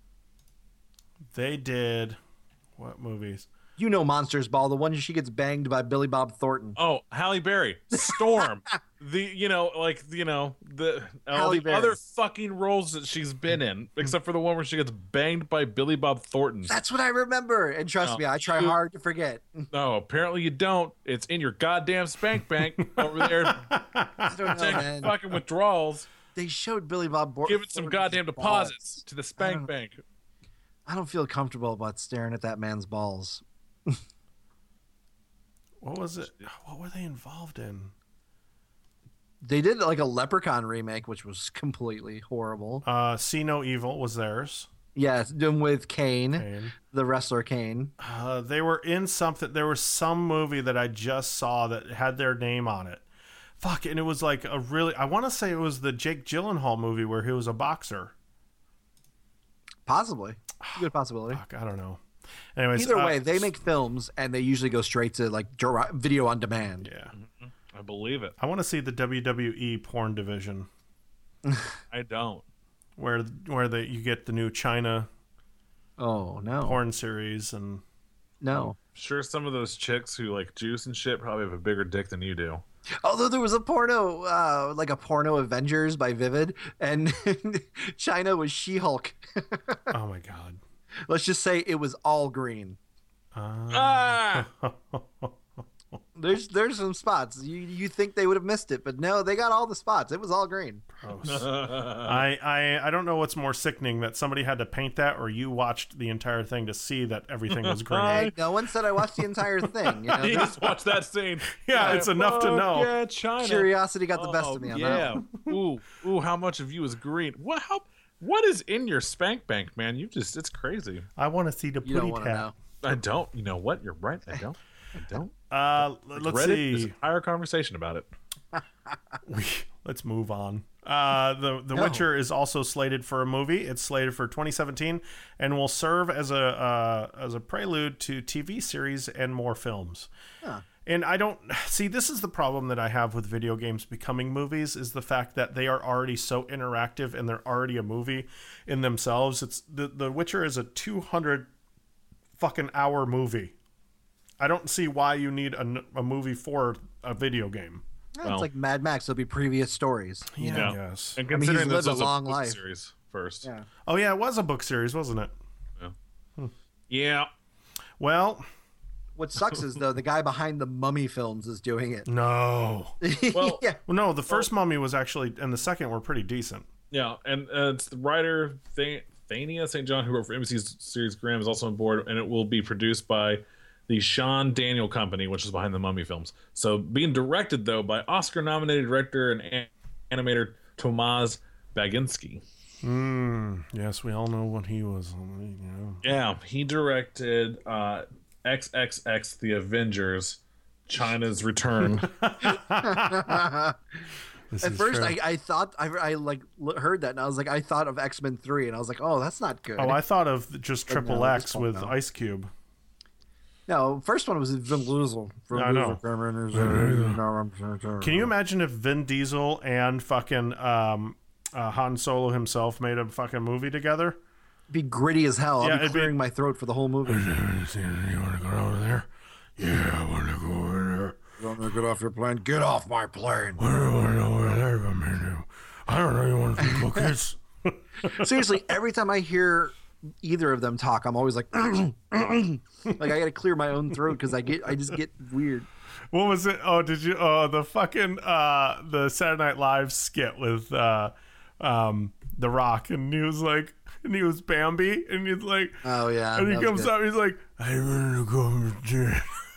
They did what movies? You know Monsters Ball, the one she gets banged by Billy Bob Thornton. Oh, Halle Berry, Storm, the you know like you know the all Halle the Berry. other fucking roles that she's been in, except for the one where she gets banged by Billy Bob Thornton. That's what I remember. And trust Oh, me, I try shoot. hard to forget. No, apparently you don't. It's in your goddamn spank bank over there, I don't know, taking man. fucking withdrawals, They showed Billy Bob Thornton. giving some goddamn deposits to the I spank don't- bank. I don't feel comfortable about staring at that man's balls. What was it? What were they involved in? They did like a Leprechaun remake, which was completely horrible. Uh, See No Evil was theirs. Yeah, it's done with Kane, Kane. the wrestler Kane. Uh, they were in something. There was some movie that I just saw that had their name on it. Fuck, and it was like a really. I want to say it was the Jake Gyllenhaal movie where he was a boxer. Possibly. Good possibility. Fuck, I don't know. Anyways, Either uh, way, they make films and they usually go straight to like dir- video on demand. Yeah, I believe it. I want to see the W W E porn division I don't. where where the you get the new China Oh no, porn series and no. Sure, some of those chicks who like juice and shit probably have a bigger dick than you do. Although there was a porno, uh, like a porno Avengers by Vivid, and China was She-Hulk. oh my god. Let's just say it was all green. Ah! There's there's some spots you you think they would have missed it, but no, they got all the spots. It was all green. Gross. I, I I don't know what's more sickening, that somebody had to paint that or you watched the entire thing to see that everything was green. Hey, no one said I watched the entire thing. You know, You there's- just watch that scene. Yeah, it's enough to Fuck know. Yeah, China. curiosity got the best Oh, of me on yeah. that one. ooh, ooh, how much of you is green? What? How? What is in your spank bank, man? You just, it's crazy. I want to see the You don't pooty want to tap. know. I don't. You know what? You're right. I don't. I don't. Uh, l- let's Reddit, there's see. an entire conversation about it. We, let's move on. Uh, the The No. Witcher is also slated for a movie. It's slated for twenty seventeen and will serve as a uh, as a prelude to T V series and more films. Huh. And I don't see, this is the problem that I have with video games becoming movies, is the fact that they are already so interactive and they're already a movie in themselves. It's the The Witcher is a two hundred fucking hour movie. I don't see why you need a, a movie for a video game. Yeah, Well- it's like Mad Max. There'll be previous stories. You Yeah. know? Yes. And I mean, he's considering lived this a was long book life. series first. Yeah. Oh yeah, it was a book series, wasn't it? Yeah. Well, What sucks is though the guy behind the Mummy films is doing it. no. Well, yeah. Well, no, the first Mummy was actually, and the second were pretty decent. Yeah, and uh, it's the writer Th- Thania Saint John, who wrote for N B C's series Grimm, is also on board, and it will be produced by the Sean Daniel Company, which is behind the Mummy films. So being directed, though, by Oscar-nominated director and an- animator Tomasz Baginski. Mm, yes, we all know what he was. You know. Yeah, he directed uh, triple X The Avengers, China's Return. This At is first, true. I, I thought I, I like l- heard that, and I was like, I thought of X-Men three, and I was like, oh, that's not good. Oh, I thought of just But Triple no, X this with one, no. Ice Cube. No, first one was Vin Diesel. Vin I know. Diesel. Can you imagine if Vin Diesel and fucking um, uh, Han Solo himself made a fucking movie together? Be gritty as hell. I'll Yeah, be it'd be- clearing my throat for the whole movie. You want to go over there? Yeah, I want to go over there. You want me to get off your plane? Get off my plane. What do you want to go over there? I mean, I don't know. You want some cookies? Seriously, every time I hear either of them talk, I'm always like, like I got to clear my own throat because I get, I just get weird. What was it? Oh, did you? Oh, the fucking uh, the Saturday Night Live skit with uh, um, The Rock, and he was like, and he was Bambi, and he's like, Oh yeah, and he that was comes good. up, he's like, I want to go to jail.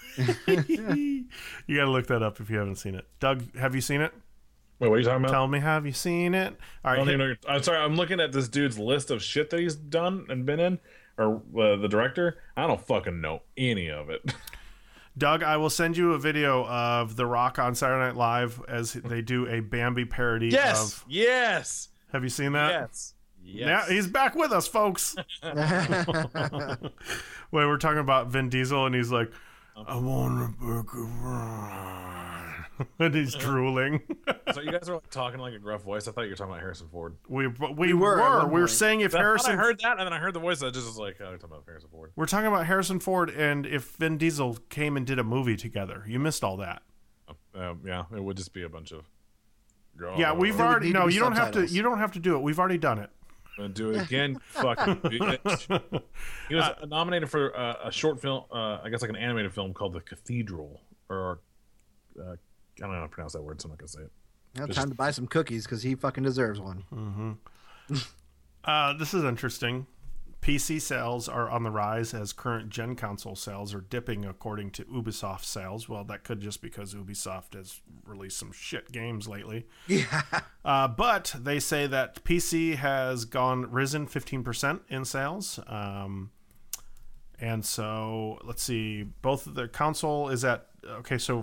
You gotta look that up if you haven't seen it. Doug, have you seen it? Wait, what are you talking about? Tell me, have you seen it? All I right, don't hit- even know. what you're- I'm sorry. I'm looking at this dude's list of shit that he's done and been in, or uh, the director. I don't fucking know any of it. Doug, I will send you a video of The Rock on Saturday Night Live as they do a Bambi parody of. yes, Have you seen that? yes, Yeah, yes. he's back with us, folks. Wait, we're talking about Vin Diesel, and he's like, I want a burger run. And he's drooling. So you guys are like talking like a gruff voice. I thought you were talking about Harrison Ford. we we, we were were. at one We were point. saying if I thought Harrison. I heard that, and then I heard the voice. I just was like, oh, you're talking about Harrison Ford. We're talking about Harrison Ford, and if Vin Diesel came and did a movie together. You missed all that. Um, yeah, it would just be a bunch of. Yeah, we've There would already. need to No, be you don't have to. subtitles. You don't have to do it. We've already done it. Gonna do it again, fucking bitch. He was Uh, nominated for uh, a short film, uh, I guess like an animated film called The Cathedral, or uh, I don't know how to pronounce that word, so I'm not gonna say it. Now time to buy some cookies because he fucking deserves one. Uh, this is interesting. P C sales are on the rise as current gen console sales are dipping, according to Ubisoft sales. Well, that could just because Ubisoft has released some shit games lately. Yeah. Uh, but they say that P C has gone risen fifteen percent in sales. Um, and so let's see, both of the console is at okay. So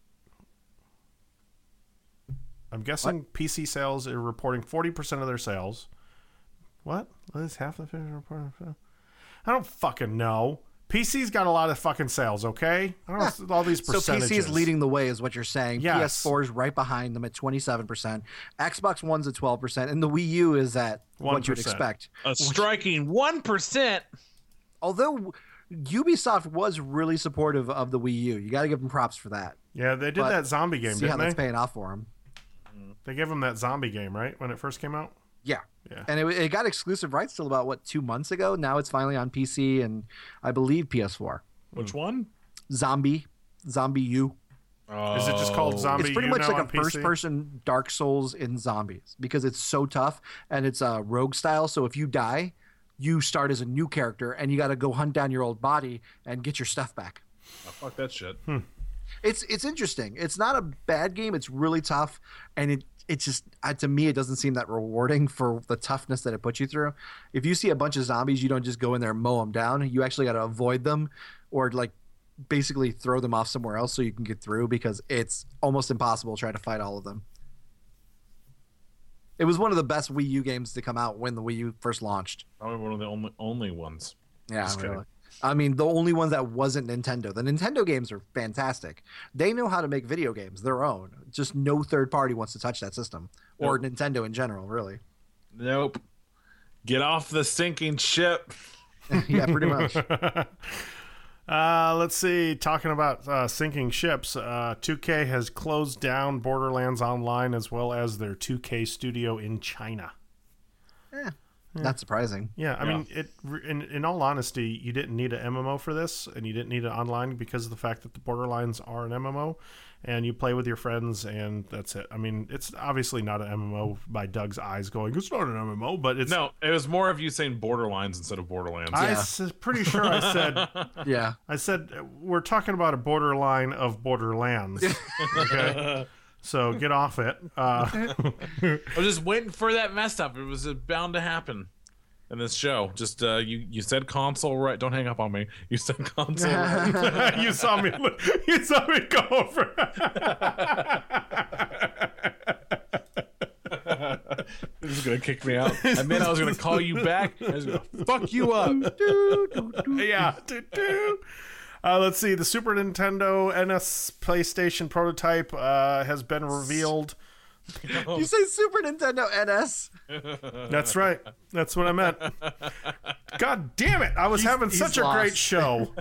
I'm guessing P C sales are reporting forty percent of their sales. What? What is half the figure reporting? I don't fucking know. P C's got a lot of fucking sales, okay? I don't know all these So percentages. P C is leading the way, is what you're saying. Yes. P S four is right behind them at twenty-seven percent. Xbox One's at twelve percent, and the Wii U is at what you'd one percent. expect. A striking one percent. Although Ubisoft was really supportive of the Wii U, you got to give them props for that. Yeah, they did But that zombie game, See how didn't that's they? paying off for them. They gave them that zombie game, right? When it first came out? Yeah. Yeah. And it, it got exclusive rights till about, what, two months ago? Now it's finally on P C and I believe P S four. Which one? Zombie. Zombie U. Is it just called Zombie It's pretty U much now like a on P C? first-person Dark Souls in zombies because it's so tough and it's a rogue style. So if you die, you start as a new character and you got to go hunt down your old body and get your stuff back. Oh, fuck that shit. It's it's interesting. It's not a bad game. It's really tough, and it it's just uh, to me it doesn't seem that rewarding for the toughness that it puts you through. If you see a bunch of zombies, you don't just go in there and mow them down. You actually got to avoid them, or like basically throw them off somewhere else so you can get through because it's almost impossible to try to fight all of them. It was one of the best Wii U games to come out when the Wii U first launched. Probably one of the only only ones. Yeah, Just kidding. really. I mean, the only ones that wasn't Nintendo. The Nintendo games are fantastic. They know how to make video games their own. Just no third party wants to touch that system, or Nope. Nintendo in general, really. Nope. Get off the sinking ship. Yeah, pretty much. Uh, let's see. Talking about uh, sinking ships, uh, two K has closed down Borderlands Online as well as their two K studio in China. Yeah. Not surprising. Yeah, I Yeah. mean, it. In in all honesty, you didn't need an M M O for this, and you didn't need it online because of the fact that the Borderlands are an M M O, and you play with your friends, and that's it. I mean, it's obviously not an M M O by Doug's eyes going, it's not an M M O, but it's. No, it was more of you saying Borderlines instead of Borderlands. I'm Yeah. pretty sure I said. Yeah. I said we're talking about a borderline of Borderlands. Okay, so get off it. Uh, I was just waiting for that mess up. It was uh, bound to happen in this show. Just uh, you, you said console right. Don't hang up on me. You said console right. you saw me. You saw me go over. You're just gonna kick me out. And then I was gonna call you back. I was gonna fuck you up. yeah. Uh, let's see. The Super Nintendo N S PlayStation prototype uh, has been revealed. You say Super Nintendo N S? That's right. That's what I meant. God damn it. I was He's- having he's such a lost. great show.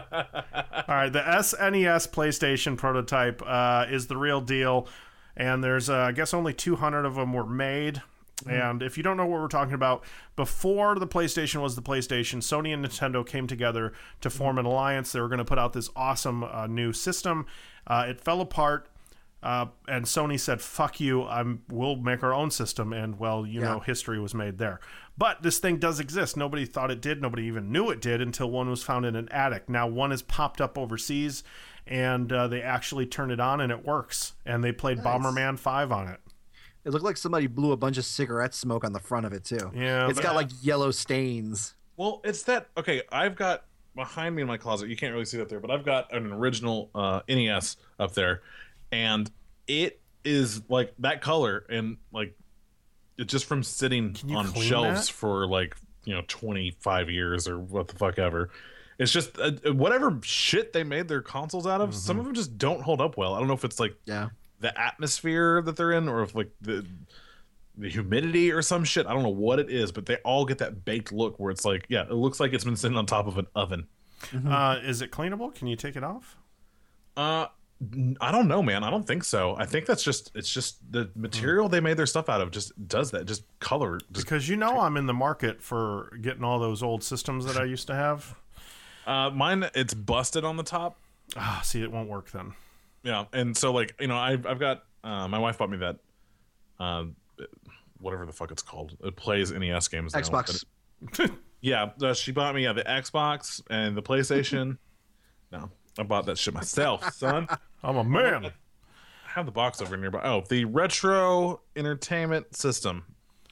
All right. The S N E S PlayStation prototype uh, is the real deal. And there's, uh, I guess, only two hundred of them were made. And if you don't know what we're talking about, before the PlayStation was the PlayStation, Sony and Nintendo came together to form an alliance. They were going to put out this awesome uh, new system. Uh, it fell apart. Uh, and Sony said, fuck you, I'm, we'll make our own system. And, well, you Yeah. know, history was made there. But this thing does exist. Nobody thought it did. Nobody even knew it did until one was found in an attic. Now, one has popped up overseas, and uh, they actually turned it on, and it works. And they played Nice. Bomberman five on it. It looked like somebody blew a bunch of cigarette smoke on the front of it, too. Yeah, It's but- got, like, yellow stains. Well, it's that. Okay, I've got behind me in my closet. You can't really see that there, but I've got an original uh, N E S up there, and it is like that color, and like it's just from sitting you on clean shelves that? for like you know twenty-five years or what the fuck ever. It's just uh, whatever shit they made their consoles out of. Some of them just don't hold up well. I don't know if it's like Yeah. the atmosphere that they're in, or if like the the humidity or some shit. I don't know what it is, but they all get that baked look where it's like, yeah, it looks like it's been sitting on top of an oven. Uh, is it cleanable? Can you take it off? Uh, n- I don't know, man. I don't think so. I think that's just it's just the material they made their stuff out of just does that. Just color. Just Because you know I'm in the market for getting all those old systems that I used to have. uh, mine, it's busted on the top. Ah, see, it won't work then. Yeah, and so like you know, I've I've got uh, my wife bought me that, uh, whatever the fuck it's called. It plays N E S games. now, Xbox. but- Yeah, uh, she bought me yeah the Xbox and the PlayStation. No, I bought that shit myself, son. I'm a man. I have the box over nearby. Oh, the Retro Entertainment System,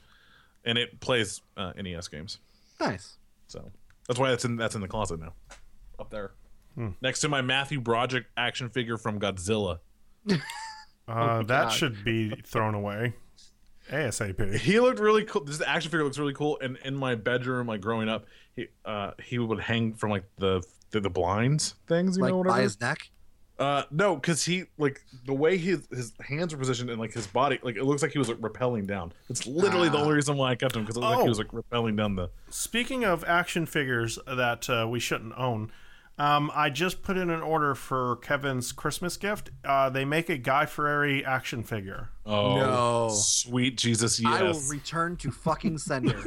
and it plays uh, N E S games. Nice. So that's why that's in that's in the closet now, up there, Hmm. next to my Matthew Broderick action figure from Godzilla. Uh, that God. should be thrown away ASAP. He looked really cool. This action figure looks really cool. And in my bedroom, like growing up, he uh he would hang from like the the, the blinds things. You Like, know what by his neck? Uh, no, because he like the way his his hands are positioned and like his body, like it looks like he was like rappelling down. It's literally the Ah. only reason why I kept him, because it looked like Oh. he was like rappelling down the. Speaking of action figures that uh, we shouldn't own, um, I just put in an order for Kevin's Christmas gift. Uh, they make a Guy Fieri action figure. Oh No. sweet Jesus, yes. I will return to fucking sender.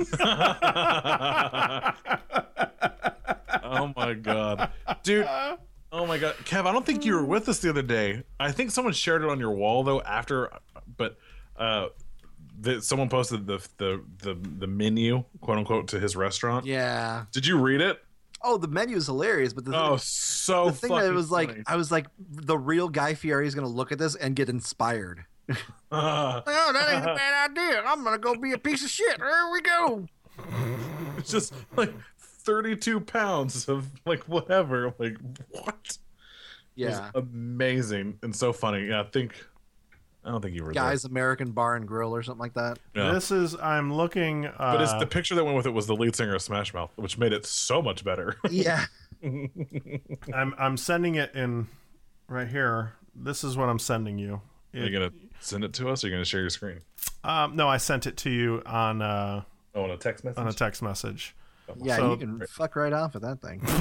Oh my god, dude. Oh my god, Kev, I don't think you were with us the other day. I think someone shared it on your wall though after, but uh, the, someone posted the, the the the menu, quote unquote, to his restaurant. Yeah. Did you read it? Oh, the menu is hilarious, but the Oh, thing, so the thing that fucking it was like, funny. I was like, the real Guy Fieri is gonna look at this and get inspired. Uh, Oh, that ain't a bad idea. I'm gonna go be a piece of shit. There we go. it's just like thirty-two pounds of like whatever. Like what? It was Yeah. amazing and so funny. Yeah, I think I don't think you were Guy's American Bar and Grill or something like that. there. Yeah. This is, I'm looking. Uh, But it's the picture that went with it was the lead singer of Smash Mouth, which made it so much better. Yeah. I'm, I'm sending it in right here. This is what I'm sending you. Are you It- gonna send it to us? Or are you gonna share your screen? um, no, I sent it to you on uh, Oh, on a text message. on a text message. Yeah, So- you can fuck right off with that thing.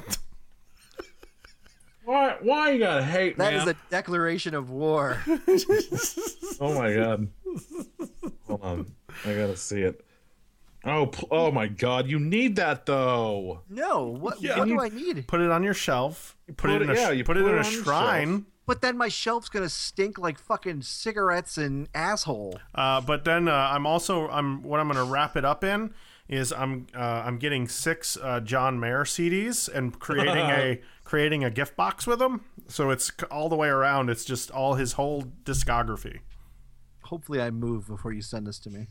Why? Why you gotta hate, That man? is a declaration of war. Oh my god. Hold on, I gotta see it. Oh, pl- oh my God! You need that though. No, what, Yeah. what do You- I need? Put it on your shelf. Put, put it in it- a yeah, you put, it put in it a on your shrine. shelf. But then my shelf's gonna stink like fucking cigarettes and asshole. Uh, but then uh, I'm also I'm what I'm going to wrap it up in is I'm uh, I'm getting six uh, John Mayer C Ds and creating a creating a gift box with them. So it's c- all the way around. It's just all his whole discography. Hopefully, I move before you send this to me.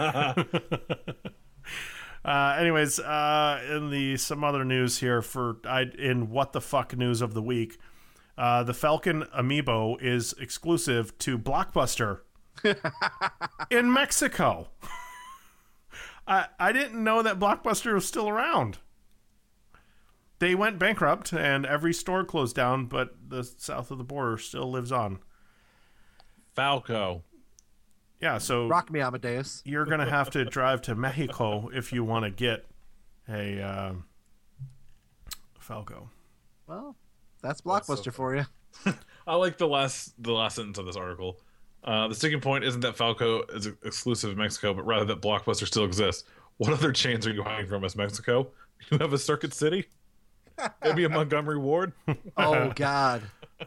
Uh, anyways, uh, in the some other news here for I in what the fuck news of the week, uh, the Falcon Amiibo is exclusive to Blockbuster in Mexico. I I didn't know that Blockbuster was still around. They went bankrupt and every store closed down, but the south of the border still lives on. Falco. Yeah, so Rock me, Amadeus. you're gonna have to drive to Mexico if you want to get a uh, Falco. Well, that's Blockbuster for you. I like the last the last sentence of this article. Uh, the sticking point isn't that Falco is exclusive in Mexico, but rather that Blockbuster still exists. What other chains are you hiding from us, Mexico? You have a Circuit City? Maybe a Montgomery Ward? Oh God.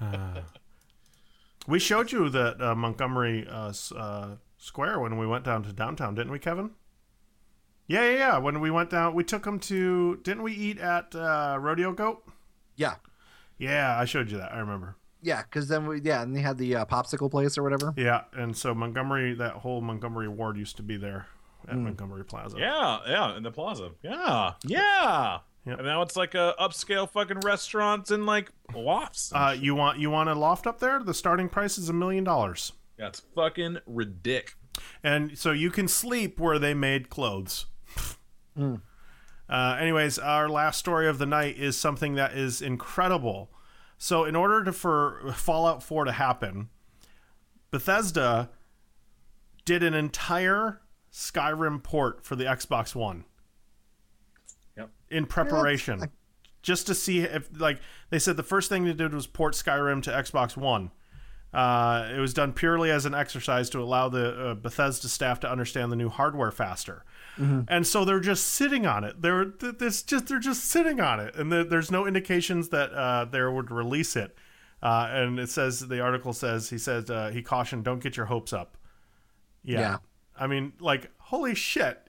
We showed you that uh, Montgomery uh, s- uh, Square when we went down to downtown, didn't we, Kevin? Yeah, yeah, yeah. When we went down, we took them to. Didn't we eat at uh, Rodeo Goat? Yeah. Yeah, I showed you that. I remember. Yeah, because then we yeah, and they had the uh, popsicle place or whatever. Yeah, and so Montgomery, that whole Montgomery Ward used to be there at Mm. Montgomery Plaza. Yeah, yeah, in the plaza. Yeah, yeah. Yep. And now it's like a upscale fucking restaurants and like lofts. Uh, you want you want a loft up there? The starting price is a million dollars, That's fucking ridiculous. and so you can sleep where they made clothes. Mm. Uh, anyways, our last story of the night is something that is incredible. So, in order to for Fallout four to happen, Bethesda did an entire Skyrim port for the Xbox One. Yep. In preparation, just to see if, like, they said the first thing they did was port Skyrim to Xbox One. Uh, it was done purely as an exercise to allow the uh, Bethesda staff to understand the new hardware faster. Mm-hmm. And so they're just sitting on it. They're it's just they're just sitting on it, and the, there's no indications that uh, they would release it. Uh, and it says the article says he says uh, he cautioned, "Don't get your hopes up." Yeah. Yeah. I mean, like, holy shit!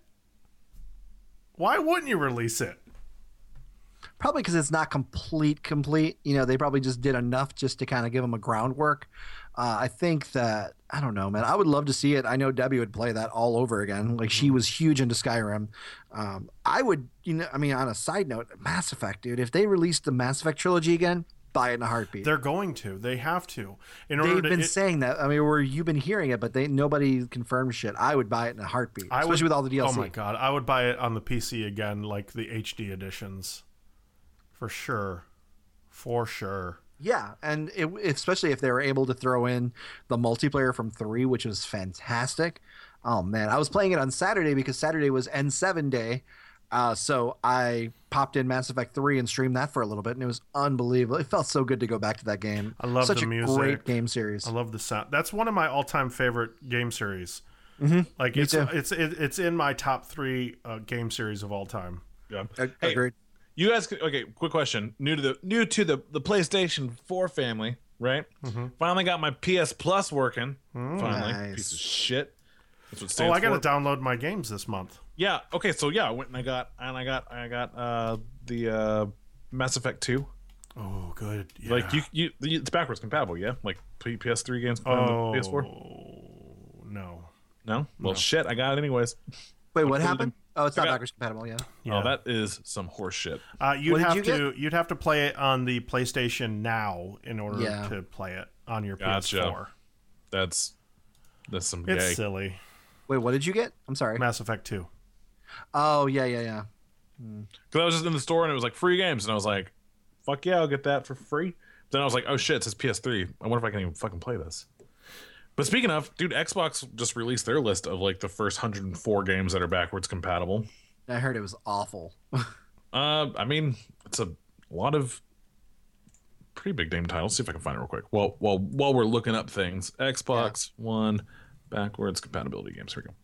Why wouldn't you release it? Probably because it's not complete, complete. You know, they probably just did enough just to kind of give them a groundwork. Uh, I think that, I don't know, man. I would love to see it. I know Debbie would play that all over again. Like, she was huge into Skyrim. Um, I would, you know, I mean, on a side note, Mass Effect, dude, if they released the Mass Effect trilogy again, buy it in a heartbeat. They're going to. They have to. In order They've to, been it- saying that. I mean, where you've been hearing it, but they nobody confirmed shit. I would buy it in a heartbeat, I especially would- with all the D L C. Oh my god, I would buy it on the P C again, like the H D editions, for sure, for sure. Yeah, and it, especially if they were able to throw in the multiplayer from three, which was fantastic. Oh man, I was playing it on Saturday because Saturday was N seven day, uh, so I popped in Mass Effect three and streamed that for a little bit, and it was unbelievable. It felt so good to go back to that game. I love Such the a music. great game series. I love the sound. That's one of my all-time favorite game series. Mhm, Like me it's too. it's it, it's in my top three uh, game series of all time. Yeah. Ag- Hey, Agreed. You guys, okay? Quick question. New to the new to the the PlayStation four family, right? Mm-hmm. Finally got my P S Plus working. Finally, Nice. piece of shit. That's what it Oh, stands I got to for. download my games this month. Yeah. Okay. So yeah, I went and I got and I got I got uh the uh Mass Effect two. Oh, good. Yeah. Like you, you, it's backwards compatible. Yeah. Like P S three games compatible Oh with P S four. no. No. Well, shit. I got it anyways. Wait, what put it in- happened? Oh, it's I not got- backwards compatible. Yeah. Yeah. Oh, that is some horse shit. Uh, you'd What did have you to you'd have to play it on the PlayStation Now in order Yeah. to play it on your Gotcha. P S four. That's that's some It's gay. silly. Wait, what did you get? I'm sorry. Mass Effect two. Oh yeah, yeah, yeah. Because I was just in the store and it was like free games, and I was like, "Fuck yeah, I'll get that for free." Then I was like, "Oh shit, it says P S three. I wonder if I can even fucking play this." But speaking of, dude, Xbox just released their list of like the first one hundred four games that are backwards compatible. I heard it was awful. Uh, I mean, it's a lot of pretty big name titles. See if I can find it real quick. Well, while while we're looking up things, Xbox One backwards compatibility games. Here we go.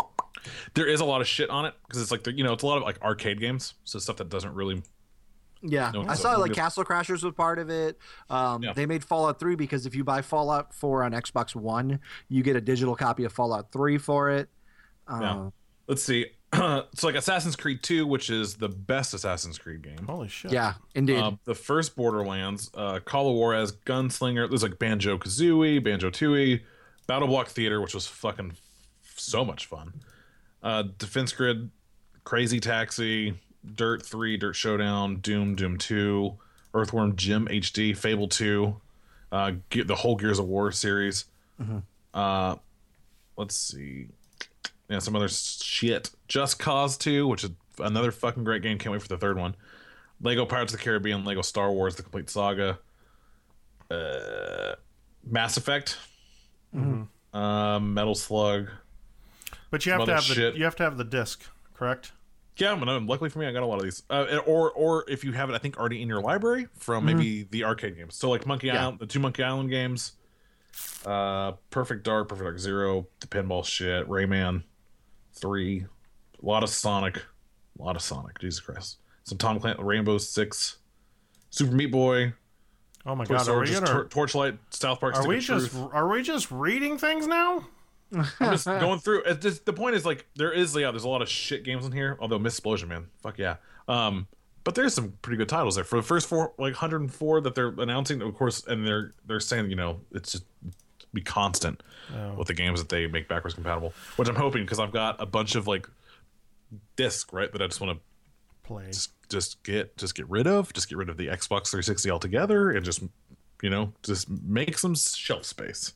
There is a lot of shit on it because it's like you know it's a lot of like arcade games, so stuff that doesn't really. Yeah, No, I so- saw like Castle Crashers was part of it. Um, Yeah. They made Fallout three because if you buy Fallout four on Xbox One, you get a digital copy of Fallout three for it. Uh, Yeah. Let's see. It's like Assassin's Creed two, which is the best Assassin's Creed game. Holy shit. yeah, indeed. Um, the first Borderlands, uh, Call of Juarez, Gunslinger. There's like Banjo Kazooie, Banjo Tooie, Battle Block Theater, which was fucking f- so much fun. Uh, Defense Grid, Crazy Taxi, Dirt three, Dirt Showdown, Doom, Doom two, Earthworm Jim H D, Fable two, uh, Ge- the whole Gears of War series. Uh, let's see. Yeah, some other shit. Just Cause two, which is another fucking great game. Can't wait for the third one. Lego Pirates of the Caribbean, Lego Star Wars, The Complete Saga. Uh, Mass Effect. Uh, Metal Slug. But you have Some to other have the shit. you have to have the disc, correct? Yeah, but no, luckily for me, I got a lot of these. Uh, or, or if you have it, I think already in your library from maybe the arcade games. So like Monkey Island, the two Monkey Island games, uh, Perfect Dark, Perfect Dark Zero, the pinball shit, Rayman, three, a lot of Sonic, a lot of Sonic. Jesus Christ, some Tom Clancy, Rainbow Six, Super Meat Boy, Oh my Toy god, are Story, we just gonna Tor- Torchlight, South Park. are Stick we of just Truth. are we just reading things now? I'm just going through. It's just, the point is like there is yeah, there's a lot of shit games in here. Although Miss Explosion, man, fuck yeah. Um, but there's some pretty good titles there for the first four, like one hundred four that they're announcing, of course, and they're they're saying you know it's just be constant with the games that they make backwards compatible, which I'm hoping because I've got a bunch of like disc right that I just want to Play. just, just get just get rid of, just get rid of the Xbox three sixty altogether, and just you know just make some shelf space.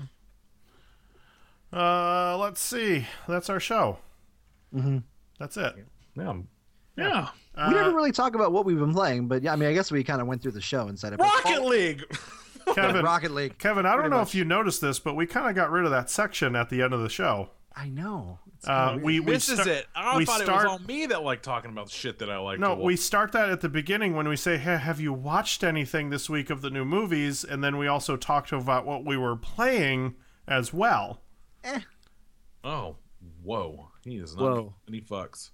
Uh, let's see. That's our show. Mm-hmm. That's it. Yeah, I'm- yeah. we never really talk about what we've been playing, but yeah, I mean, I guess we kind of went through the show and said it. but Rocket Fall- League. Kevin, Rocket League. Kevin, I don't Pretty know much. if you noticed this, but we kind of got rid of that section at the end of the show. I know. It's Uh, kinda we weird. we This is start- it. I we thought start- it was all me that like talking about shit that I like. No, to we watch. start that at the beginning when we say, hey, have you watched anything this week of the new movies? And then we also talked about what we were playing as well. Eh. Oh, whoa! He is not. Whoa. Any fucks.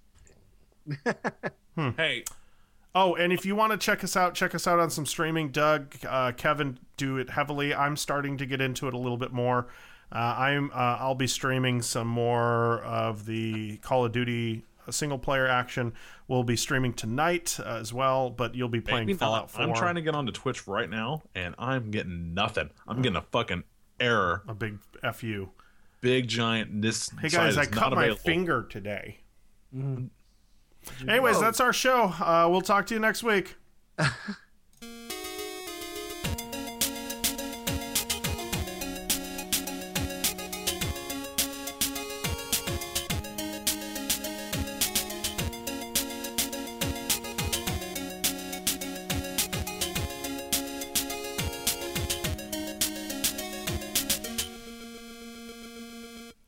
Hey, Oh, and if you want to check us out, check us out on some streaming. Doug, uh, Kevin do it heavily. I'm starting to get into it a little bit more. Uh, I'm uh, I'll be streaming some more of the Call of Duty single player action. We'll be streaming tonight uh, as well, but you'll be playing maybe Fallout not. four. I'm trying to get onto Twitch right now, and I'm getting nothing. I'm getting a fucking error. a big F you. Big giant. This Hey site guys, is I not cut my available. finger today. Anyways, that's our show. Uh, we'll talk to you next week.